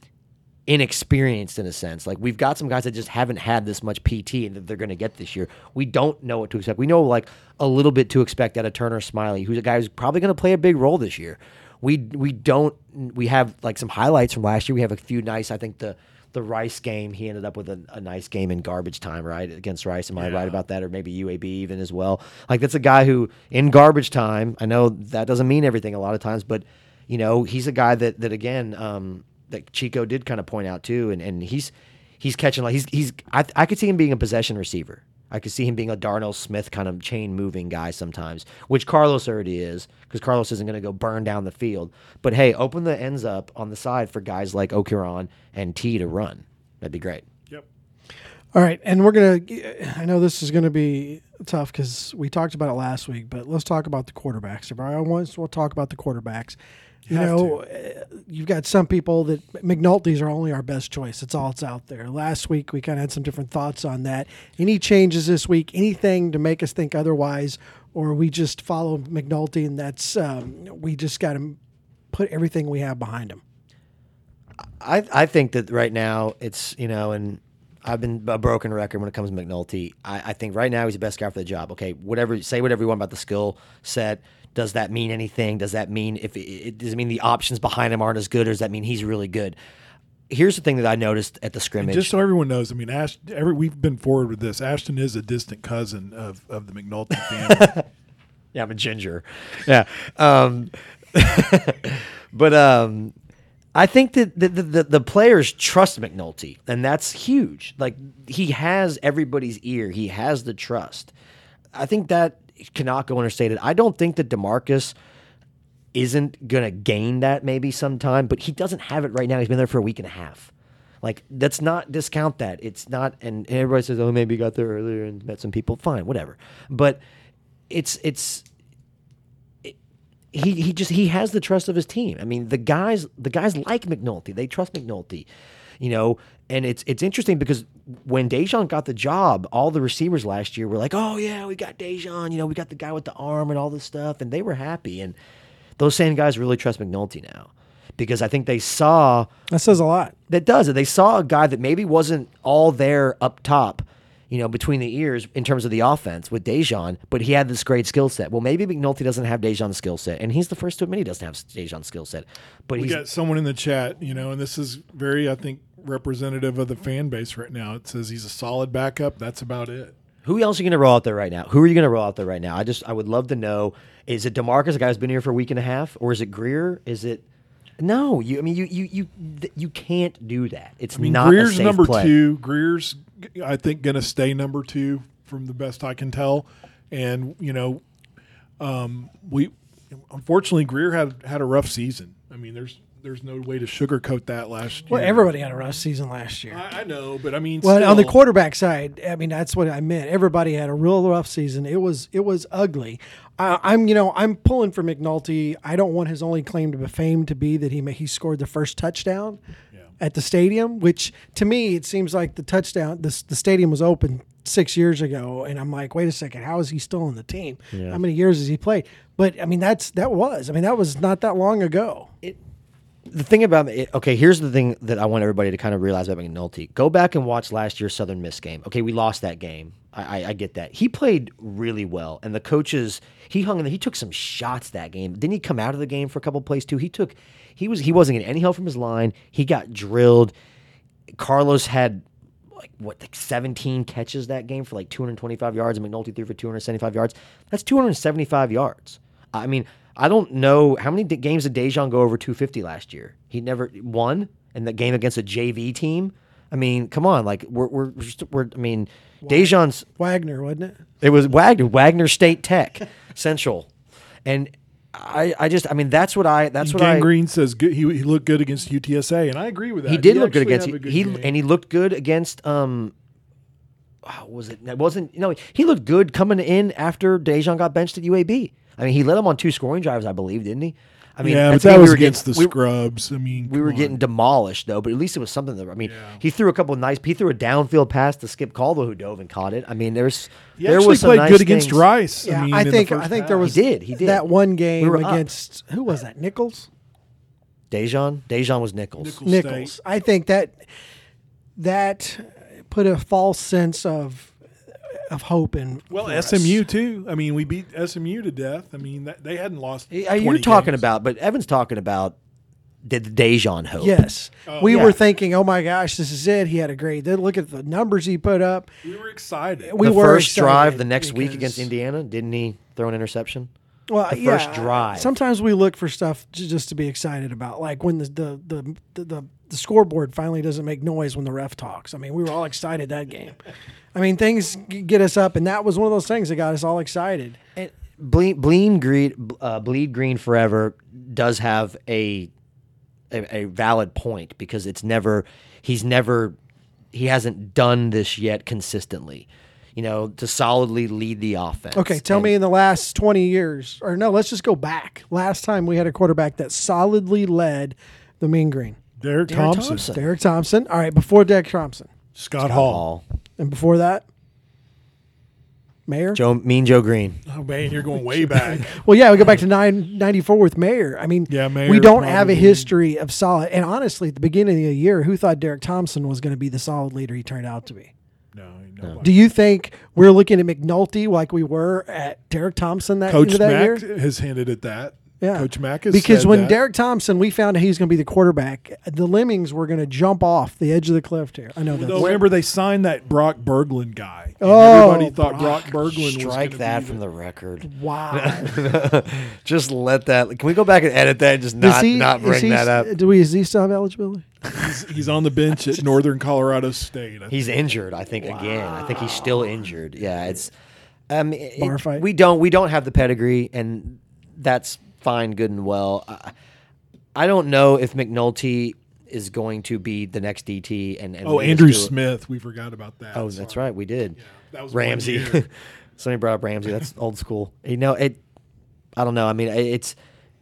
inexperienced in a sense. Like we've got some guys that just haven't had this much P T and that they're going to get this year. We don't know what to expect. We know like a little bit to expect out of Turner Smiley, who's a guy who's probably going to play a big role this year. We we don't we have like some highlights from last year. We have a few nice. I think the the Rice game, he ended up with a, a nice game in garbage time, right, against Rice. Am I Yeah. right about that? Or maybe U A B even as well. Like that's a guy who in garbage time. I know that doesn't mean everything a lot of times, but you know he's a guy that that again. Um, that Chico did kind of point out too, and, and he's he's catching like he's he's I, I could see him being a possession receiver. I could see him being a Darnell Smith kind of chain moving guy sometimes, which Carlos already is, because Carlos isn't going to go burn down the field. But hey, open the ends up on the side for guys like Okiran and T to run. That'd be great. Yep. All right, and we're gonna. I know this is gonna be tough because we talked about it last week, but let's talk about the quarterbacks. If I once we'll talk about the quarterbacks. You Have know, uh, you've got some people that McNulty's are only our best choice. That's all that's out there. Last week, we kind of had some different thoughts on that. Any changes this week, anything to make us think otherwise, or we just follow McNulty and that's um, we just got to put everything we have behind him? I I think that right now it's, you know, and I've been a broken record when it comes to McNulty. I, I think right now he's the best guy for the job. Okay, whatever, say whatever you want about the skill set. Does that mean anything? Does that mean if it, it does it mean the options behind him aren't as good, or does that mean he's really good? Here's the thing that I noticed at the scrimmage. And just so everyone knows, I mean, Ash, every, we've been forward with this. Ashton is a distant cousin of, of the McNulty family. Yeah, I'm a ginger. Yeah, um, but um, I think that the, the the players trust McNulty, and that's huge. Like he has everybody's ear. He has the trust. I think that cannot go understated. I don't think that DeMarcus isn't going to gain that maybe sometime, but he doesn't have it right now. He's been there for a week and a half. Like, let's not discount that. It's not, and everybody says, oh, maybe he got there earlier and met some people. Fine, whatever. But it's, it's, it, he he just, he has the trust of his team. I mean, the guys, the guys like McNulty. They trust McNulty, you know, and it's, it's interesting because when Dejan got the job, all the receivers last year were like, oh, yeah, we got Dejan, you know, we got the guy with the arm and all this stuff, and they were happy. And those same guys really trust McNulty now. Because I think they saw... That says a lot. That does it. They saw a guy that maybe wasn't all there up top, you know, between the ears in terms of the offense with Dejan, but he had this great skill set. Well, maybe McNulty doesn't have Dejan's skill set, and he's the first to admit he doesn't have Dejan's skill set. But we he's, got someone in the chat, you know, and this is very, I think, representative of the fan base right now. It says he's a solid backup. That's about it. Who else are you going to roll out there right now? Who are you going to roll out there right now? I just, I would love to know, is it DeMarcus, a guy who's been here for a week and a half, or is it Greer? Is it... No, you. I mean, you you you you can't do that. It's I mean, not Greer's a safe number play. two. Greer's, I think, going to stay number two from the best I can tell. And you know, um, we unfortunately Greer had had a rough season. I mean, there's there's no way to sugarcoat that last Well, year. everybody had a rough season last year. I, I know, but I mean, Well, still, on the quarterback side, I mean that's what I meant. Everybody had a real rough season. It was it was ugly. I, I'm you know I'm pulling for McNulty. I don't want his only claim to fame to be that he he scored the first touchdown Yeah. at the stadium. Which to me it seems like the touchdown the the stadium was open six years ago, and I'm like, wait a second, how is he still on the team? Yeah. How many years has he played? But I mean that's that was I mean that was not that long ago. It, the thing about it, okay, here's the thing that I want everybody to kind of realize about McNulty. Go back and watch last year's Southern Miss game. Okay, we lost that game. I, I, I get that. He played really well, and the coaches he hung in there. He took some shots that game. Didn't he come out of the game for a couple plays too? He took he was he wasn't getting any help from his line. He got drilled. Carlos had like what like seventeen catches that game for like two hundred twenty-five yards, and McNulty threw for two hundred seventy-five yards. That's two hundred seventy-five yards. I mean. I don't know how many d- games did Dejan go over two fifty last year. He never won in the game against a J V team. I mean, come on, like we're we're we're, just, we're I mean, Dejan's Wagner, wasn't it? it was Wagner Wagner State Tech Central, and I I just I mean that's what I that's what Gang I Green says good, he he looked good against U T S A, and I agree with that. he did look good actually against had a good he game. and he looked good against um. What was it? It wasn't you know he looked good coming in after Dejan got benched at U A B. I mean, he led them on two scoring drives, I believe, didn't he? I mean, yeah, at but the that game we was were against getting- the we- scrubs. I mean, We were come getting on. demolished, though, but at least it was something that, I mean, Yeah. he threw a couple of nice, he threw a downfield pass to Skip Caldwell, who dove and caught it. I mean, there's, He there actually was some played nice good against things. Rice. Yeah, I mean, I in the think first I think there half. was He did, he did. that one game We were up. against who was that? Nichols. Dejan? Dejan was Nichols. Nichols. Nichols. State. I think that that put a false sense of of hope in. Well, for S M U us. too. I mean, we beat S M U to death. I mean, that, they hadn't lost. Uh, You're twenty talking games. about, but Evan's talking about did the Dejan hope. Yes, Oh, we yeah. were thinking, oh my gosh, this is it. He had a great. Then look at the numbers he put up. We were excited. We the were first excited drive the next week because- against Indiana, didn't he throw an interception? Well, The yeah, first drive. Sometimes we look for stuff j- just to be excited about, like when the the, the the the the scoreboard finally doesn't make noise when the ref talks. I mean, we were all excited that game. I mean, things g- get us up, and that was one of those things that got us all excited. And Bleed, Bleed Green, uh, Bleed Green Forever does have a, a a valid point because it's never he's never he hasn't done this yet consistently, you know, to solidly lead the offense. Okay, tell And me in the last twenty years, or no, let's just go back. Last time we had a quarterback that solidly led the Mean Green. Derek, Derek Thompson, Thompson. Derek Thompson. All right, before Derek Thompson, Scott Hall. Hall. and before that, Mayer. Joe Mean Joe Green. Oh man, you're going way back. Well, yeah, we go back to nine ninety-four with Mayer. I mean, Yeah, Mayer we don't have a probably- history of solid. And honestly, at the beginning of the year, who thought Derek Thompson was going to be the solid leader he turned out to be? No, nobody. Do you think we're looking at McNulty like we were at Derek Thompson that Coach into that Mack year? has hinted at that. Yeah. Coach Mack has Because said when that. Derek Thompson, we found out he was going to be the quarterback, the Lemmings were going to jump off the edge of the cliff here. I know that. Though, remember they signed that Brock Berglund guy. And Oh, everybody thought Brock. Brock Berglund was Strike gonna that be from the record. Wow. Just let that. Can we go back and edit that and just Is not he- not is bring he- that up? Do we? Is he still have eligibility? He's, he's on the bench at Northern Colorado State. I He's injured, I think, again. I think he's still injured. Yeah, it's. Um, it- bar fight. We don't. We don't have the pedigree, and that's fine, good and well. I, I don't know if McNulty is going to be the next D T. And, and Oh, lead us Andrew to- Smith. We forgot about that. Oh, that's Sorry. right. We did. Yeah, that was one Ramsey. year. Somebody brought up Ramsey. That's old school. You know, it. I don't know. I mean, it's.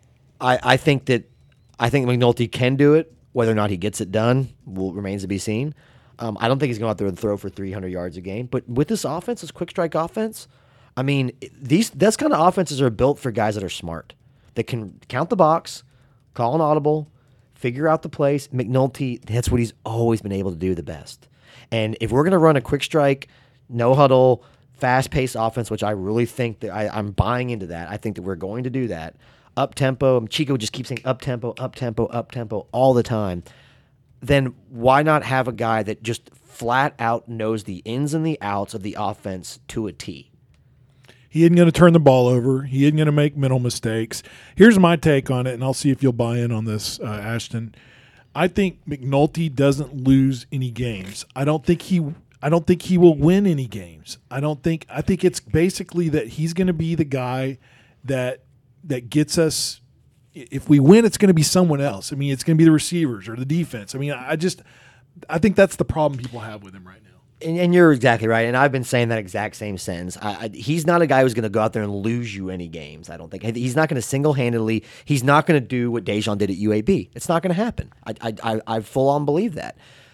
I I think that I think McNulty can do it. Whether or not he gets it done will remains to be seen. Um, I don't think he's going to go out there and throw for three hundred yards a game. But with this offense, this quick strike offense, I mean, these those kind of offenses are built for guys that are smart, that can count the box, call an audible, figure out the plays. McNulty, that's what he's always been able to do the best. And if we're going to run a quick strike, no huddle, fast paced offense, which I really think that I, I'm buying into that. I think that we're going to do that. Up tempo. Chico just keeps saying up tempo, up tempo, up tempo all the time. Then why not have a guy that just flat out knows the ins and the outs of the offense to a T? He isn't going to turn the ball over. He isn't going to make mental mistakes. Here's my take on it, and I'll see if you'll buy in on this, uh, Ashton. I think McNulty doesn't lose any games. I don't think he. I don't think he will win any games. I don't think. I think it's basically that he's going to be the guy that that gets us. If we win, it's going to be someone else. I mean, it's going to be the receivers or the defense. I mean, I just. I think that's the problem people have with him right now. And, and you're exactly right. And I've been saying that exact same sentence. I, I, he's not a guy who's going to go out there and lose you any games. I don't think he's not going to single handedly. He's not going to do what Dejan did at U A B. It's not going to happen. I I I, I full on believe that.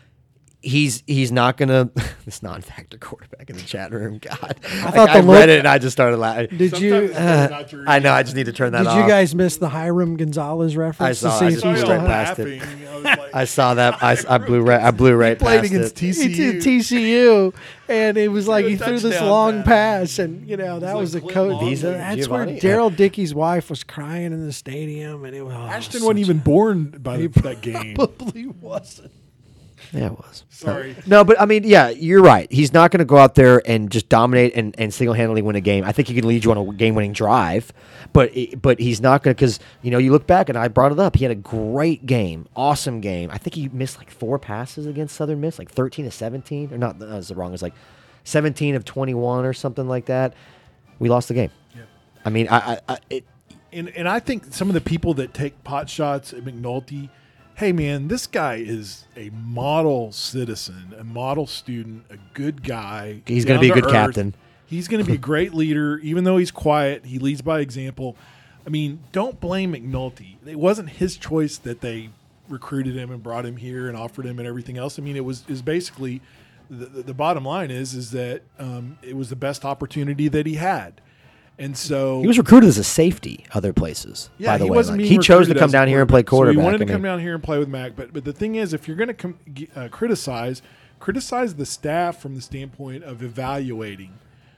He's he's not going to. This non-factor quarterback in the chat room. God, I, thought I the read look- it and I just started laughing. Did you? Sometimes Uh, I know. I just need to turn that Did off. you guys miss the Hiram Gonzalez reference? I saw- to I see just if blew you right still past have it. I, was like, I saw that. I, I blew right. I blew right played past against it. T C U. He did T C U, and it was like Threw a he threw this touchdown long pass. pass, and you know that like was a Clint coach. Longley. Visa, That's Giovanni? where Daryl Dickey's wife was crying in the stadium, and it was oh, Ashton such wasn't even a- born by the, that game. Probably wasn't. Yeah, it was. Sorry. No, but I mean, yeah, you're right. He's not going to go out there and just dominate and, and single handedly win a game. I think he can lead you on a game winning drive, but but he's not going to because you know you look back and I brought it up. He had a great game, awesome game. I think he missed like four passes against Southern Miss, like thirteen to seventeen, or not. That was wrong. It was like seventeen of twenty-one or something like that. We lost the game. Yeah. I mean, I, I, I it, And and I think some of the people that take pot shots at McNulty, hey man, this guy is a model citizen, a model student, a good guy. He's gonna down be a to good earth. captain. He's going to be a great leader, even though he's quiet. He leads by example. I mean, don't blame McNulty. It wasn't his choice that they recruited him and brought him here and offered him and everything else. I mean, it was is basically the, the, the bottom line is is that um, it was the best opportunity that he had, and so he was recruited as a safety other places. Yeah, by the he way, wasn't like, being he chose to recruited come as a down here and play quarterback. So he wanted to I mean, come down here and play with Mac. But but the thing is, if you're going to com- g- uh, criticize, criticize the staff from the standpoint of evaluating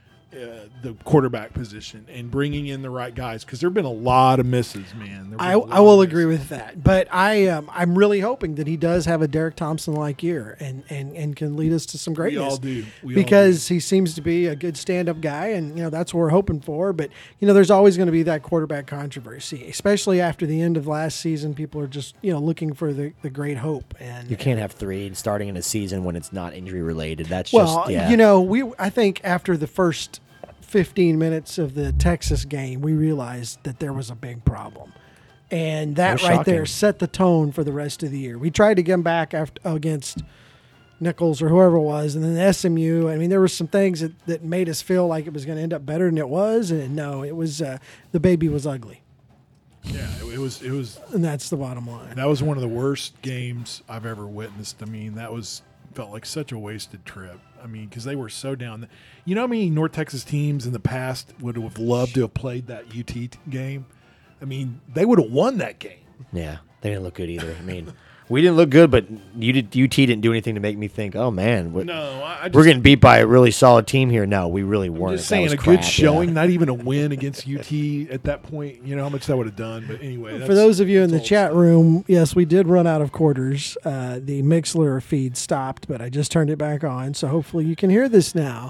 uh, the quarterback position and bringing in the right guys, because there have been a lot of misses, man. There have I, been a lot I will of agree misses. with that, but I um, I'm really hoping that he does have a Derek Thompson like year and, and, and can lead us to some greatness. We all do. We all because he seems to be a good stand-up guy, and you know that's what we're hoping for. But you know, there's always going to be that quarterback controversy, especially after the end of last season. People are just you know looking for the, the great hope, and you can't have three starting in a season when it's not injury related. That's well, just yeah. you know, we I think after the first fifteen minutes of the Texas game, we realized that there was a big problem. And that was right there shocking. set the tone for the rest of the year. We tried to get him back after, against Nichols or whoever it was, and then S M U. I mean, there were some things that, that made us feel like it was going to end up better than it was. And no, it was uh, the baby was ugly. Yeah, it, it was. It was. And that's the bottom line. That was one of the worst games I've ever witnessed. I mean, that was felt like such a wasted trip. I mean, because they were so down. You know how many North Texas teams in the past would have loved to have played that U T t- game? I mean, they would have won that game. Yeah, they didn't look good either. I mean, we didn't look good, but you did, U T didn't do anything to make me think, oh man, what, No, I, I just, we're getting beat by a really solid team here. No, we really weren't. I'm just That saying was a crap, good showing, yeah. not even a win against U T at that point. You know how much that would have done. But anyway, For that's- those of you in the that's all chat I'm room, yes, we did run out of quarters. Uh, the Mixler feed stopped, but I just turned it back on, so hopefully you can hear this now.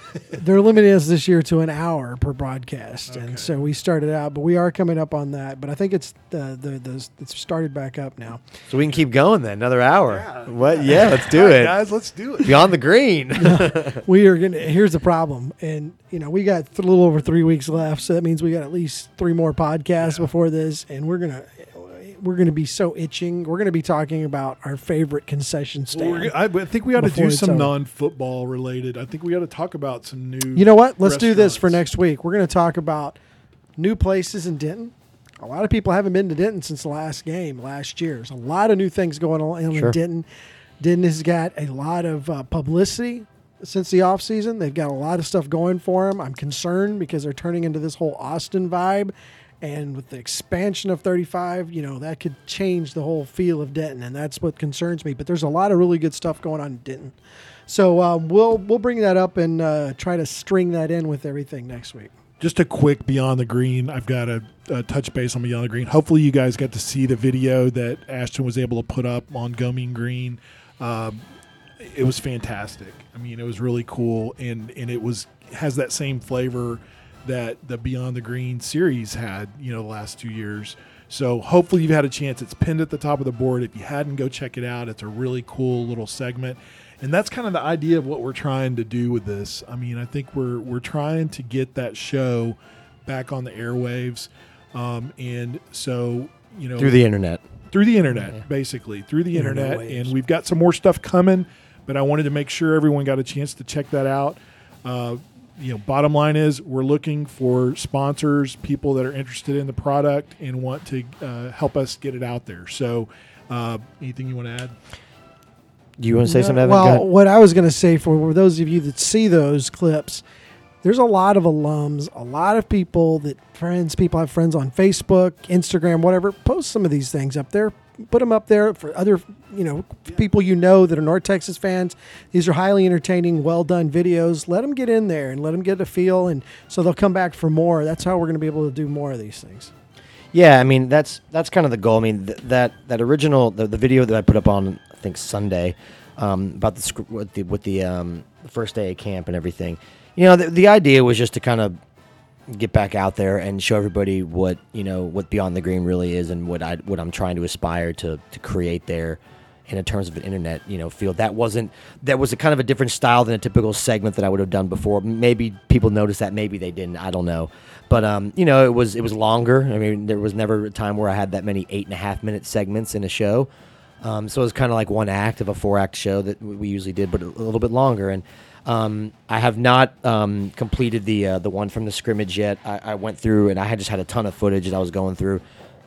they're limiting us this year to an hour per broadcast, Okay. and so we started out, but we are coming up on that. But I think it's the the, the it's started back up now. So we can keep going then, another hour. Yeah. What? Yeah, let's do All right, it. guys. Let's do it. Beyond the Green. We are gonna. Here's the problem, and you know we got th- a little over three weeks left, so that means we got at least three more podcasts Yeah. before this, and we're gonna we're gonna be so itching. We're gonna be talking about our favorite concession Well, stand. we're, I, I think we ought to Before do it's some over. non-football related. I think we ought to talk about some new. You know what? Let's do this for restaurants. next week. We're going to talk about new places in Denton. A lot of people haven't been to Denton since the last game last year. There's a lot of new things going on Sure. in Denton. Denton has got a lot of uh, publicity since the offseason. They've got a lot of stuff going for them. I'm concerned because they're turning into this whole Austin vibe. And with the expansion of thirty-five, you know, that could change the whole feel of Denton. And that's what concerns me. But there's a lot of really good stuff going on in Denton. So um, we'll we'll bring that up and uh, try to string that in with everything next week. Just a quick Beyond the Green. I've got a, a touch base on Beyond the Green. Hopefully, you guys got to see the video that Ashton was able to put up on Going Green. Um, it was fantastic. I mean, it was really cool, and and it was has that same flavor that the Beyond the Green series had, you know, the last two years. So hopefully you've had a chance. It's pinned at the top of the board. If you hadn't, go check it out. It's a really cool little segment. And that's kind of the idea of what we're trying to do with this. I mean, I think we're we're trying to get that show back on the airwaves. Um, and so, you know, Through the internet. through the internet, Yeah. basically through the Internet internet. waves. And we've got some more stuff coming, but I wanted to make sure everyone got a chance to check that out. Uh, you know, bottom line is we're looking for sponsors, people that are interested in the product and want to uh, help us get it out there. So, uh, anything you want to add? Do you want to say No, something, Evan? Go Well, ahead. what I was going to say for, for those of you that see those clips, there's a lot of alums, a lot of people that friends, people have friends on Facebook, Instagram, whatever. Post some of these things up there. Put them up there for other, you know, people you know that are North Texas fans. These are highly entertaining, well done videos. Let them get in there and let them get a feel, and so they'll come back for more. That's how we're going to be able to do more of these things. Yeah, I mean that's that's kind of the goal. I mean th- that that original the, the video that I put up on I think Sunday um, about the sc- with the with the, um, the first day of camp and everything. You know, the, the idea was just to kind of get back out there and show everybody what you know what Beyond the Green really is and what I what I'm trying to aspire to to create there. In terms of an internet, you know, field that wasn't that was a kind of a different style than a typical segment that I would have done before. Maybe people noticed that, maybe they didn't. I don't know, but um, you know, it was it was longer. I mean, there was never a time where I had that many eight and a half minute segments in a show. Um, so it was kind of like one act of a four act show that we usually did, but a little bit longer. And um, I have not um, completed the uh, the one from the scrimmage yet. I, I went through and I had just had a ton of footage that I was going through.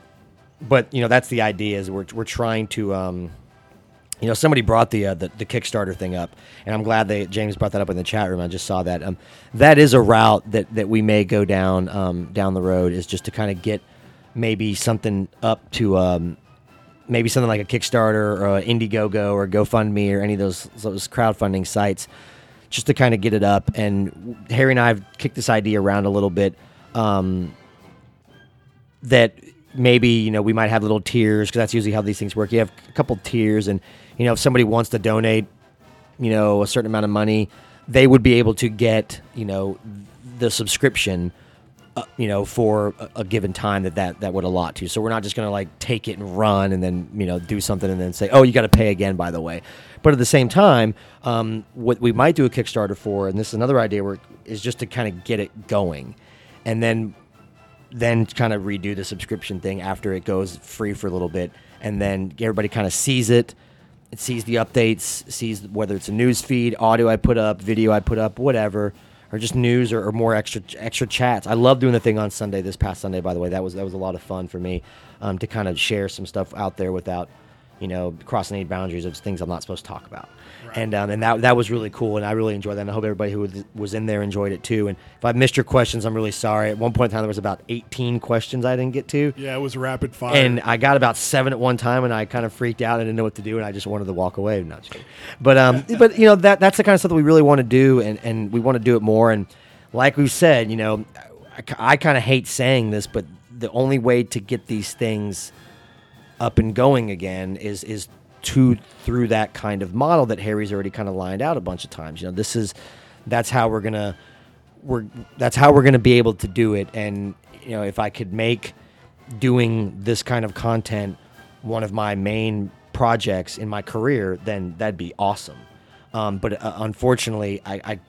But you know, that's the idea. Is we're we're trying to. Um, You know, somebody brought the, uh, the the Kickstarter thing up, and I'm glad they James brought that up in the chat room. I just saw that. Um, that is a route that, that we may go down um, down the road, is just to kind of get maybe something up to um, maybe something like a Kickstarter or a Indiegogo or GoFundMe or any of those those crowdfunding sites, just to kind of get it up. And Harry and I have kicked this idea around a little bit. Um, that maybe, you know, we might have little tiers, because that's usually how these things work. You have a couple tiers, and, you know, if somebody wants to donate, you know, a certain amount of money, they would be able to get, you know, the subscription, uh, you know, for a, a given time that, that that would allot to. So we're not just going to, like, take it and run and then, you know, do something and then say, oh, you got to pay again, by the way. But at the same time, um, what we might do a Kickstarter for, and this is another idea, where, is just to kind of get it going. And then then kind of redo the subscription thing after it goes free for a little bit, and then everybody kind of sees it, it sees the updates, sees whether it's a news feed, audio I put up, video I put up, whatever, or just news or, or more extra extra chats. I love doing the thing on Sunday, this past Sunday, by the way. That was that was a lot of fun for me, um, to kind of share some stuff out there without, you know, crossing any boundaries of things I'm not supposed to talk about. Right. And um, and that that was really cool, and I really enjoyed that, and I hope everybody who was, was in there enjoyed it too. And if I missed your questions, I'm really sorry. At one point in time, there was about eighteen questions I didn't get to. Yeah, it was rapid fire. And I got about seven at one time, and I kind of freaked out. I didn't know what to do, and I just wanted to walk away. Not just kidding. But, um, but you know, that that's the kind of stuff that we really want to do, and, and we want to do it more. And like we said, you know, I, I kind of hate saying this, but the only way to get these things up and going again is is to through that kind of model that Harry's already kind of lined out a bunch of times. You know, this is that's how we're gonna we're that's how we're gonna be able to do it. And you know, if I could make doing this kind of content one of my main projects in my career, then that'd be awesome. Um, but uh, unfortunately, I, I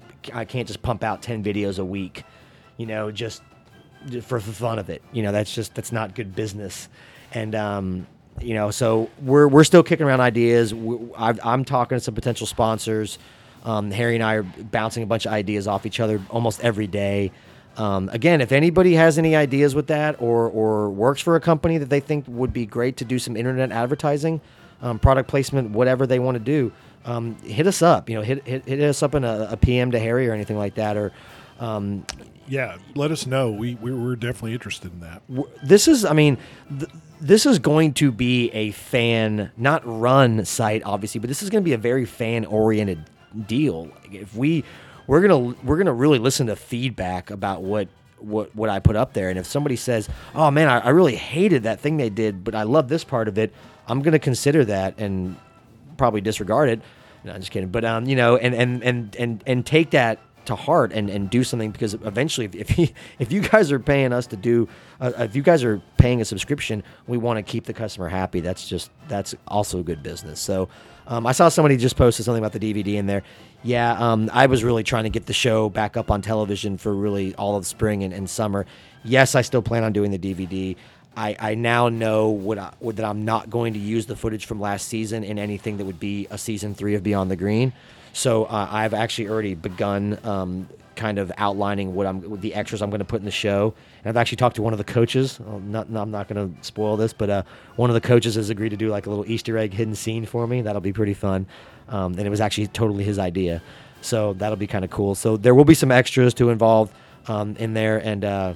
I can't just pump out ten videos a week, you know, just, just for the fun of it. You know, that's just that's not good business. And um, you know, so we're we're still kicking around ideas. We, I've, I'm talking to some potential sponsors. Um, Harry and I are bouncing a bunch of ideas off each other almost every day. Um, again, if anybody has any ideas with that, or or works for a company that they think would be great to do some internet advertising, um, product placement, whatever they want to do, um, hit us up. You know, hit hit, hit us up in a, a P M to Harry or anything like that, or. Um, yeah, let us know. We, we we're definitely interested in that. This is, I mean, th- this is going to be a fan, not run site, obviously, but this is going to be a very fan oriented deal. If we, we're gonna we're gonna really listen to feedback about what what what I put up there, and if somebody says, "Oh man, I, I really hated that thing they did, but I love this part of it," I'm gonna consider that and probably disregard it. No, I'm just kidding. But um, you know, and and and and and take that to heart and, and do something, because eventually if if, he, if you guys are paying us to do uh, if you guys are paying a subscription, we want to keep the customer happy. That's just that's also good business. So um, I saw somebody just posted something about the D V D in there. Yeah, um, I was really trying to get the show back up on television for really all of spring and, and summer. Yes, I still plan on doing the D V D. I, I now know what, I, what that I'm not going to use the footage from last season in anything that would be a season three of Beyond the Green. So uh, I've actually already begun um, kind of outlining what I'm, what the extras I'm going to put in the show. And I've actually talked to one of the coaches. I'm not, I'm not going to spoil this, but uh, one of the coaches has agreed to do like a little Easter egg hidden scene for me. That'll be pretty fun. Um, and it was actually totally his idea. So that'll be kind of cool. So there will be some extras to involve um, in there. And, uh,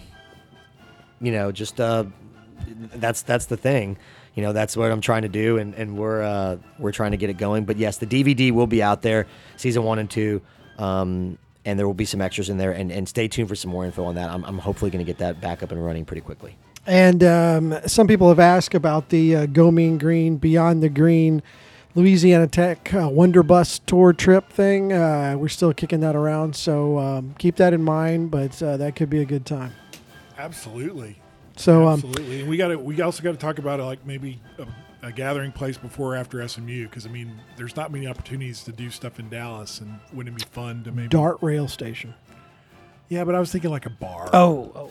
you know, just uh, that's that's the thing. You know, that's what I'm trying to do, and, and we're uh, we're trying to get it going. But yes, the D V D will be out there, season one and two, um, and there will be some extras in there. And, and stay tuned for some more info on that. I'm, I'm hopefully going to get that back up and running pretty quickly. And um, some people have asked about the uh, Go Mean Green, Beyond the Green, Louisiana Tech uh, Wonder Bus tour trip thing. Uh, we're still kicking that around, so um, keep that in mind. But uh, that could be a good time. Absolutely. So um, absolutely, and we got to we also got to talk about it, like maybe a, a gathering place before or after S M U, because I mean, there's not many opportunities to do stuff in Dallas, and wouldn't it be fun to maybe Dart Rail Station? Yeah, but I was thinking like a bar. Oh, oh.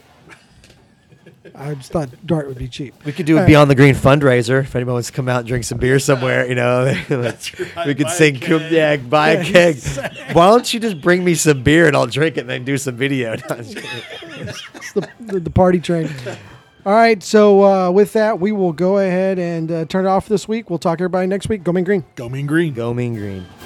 I just thought Dart would be cheap. We could do a uh, Beyond the Green fundraiser if anyone wants to come out and drink some beer somewhere. You know, right. we could Buy sing, a yeah, buy a keg. Why don't you just bring me some beer and I'll drink it and then do some video? No, I'm just kidding. It's the, the, the party train. All right, so uh, with that, we will go ahead and uh, turn it off this week. We'll talk to everybody next week. Go Mean Green. Go Mean Green. Go Mean Green.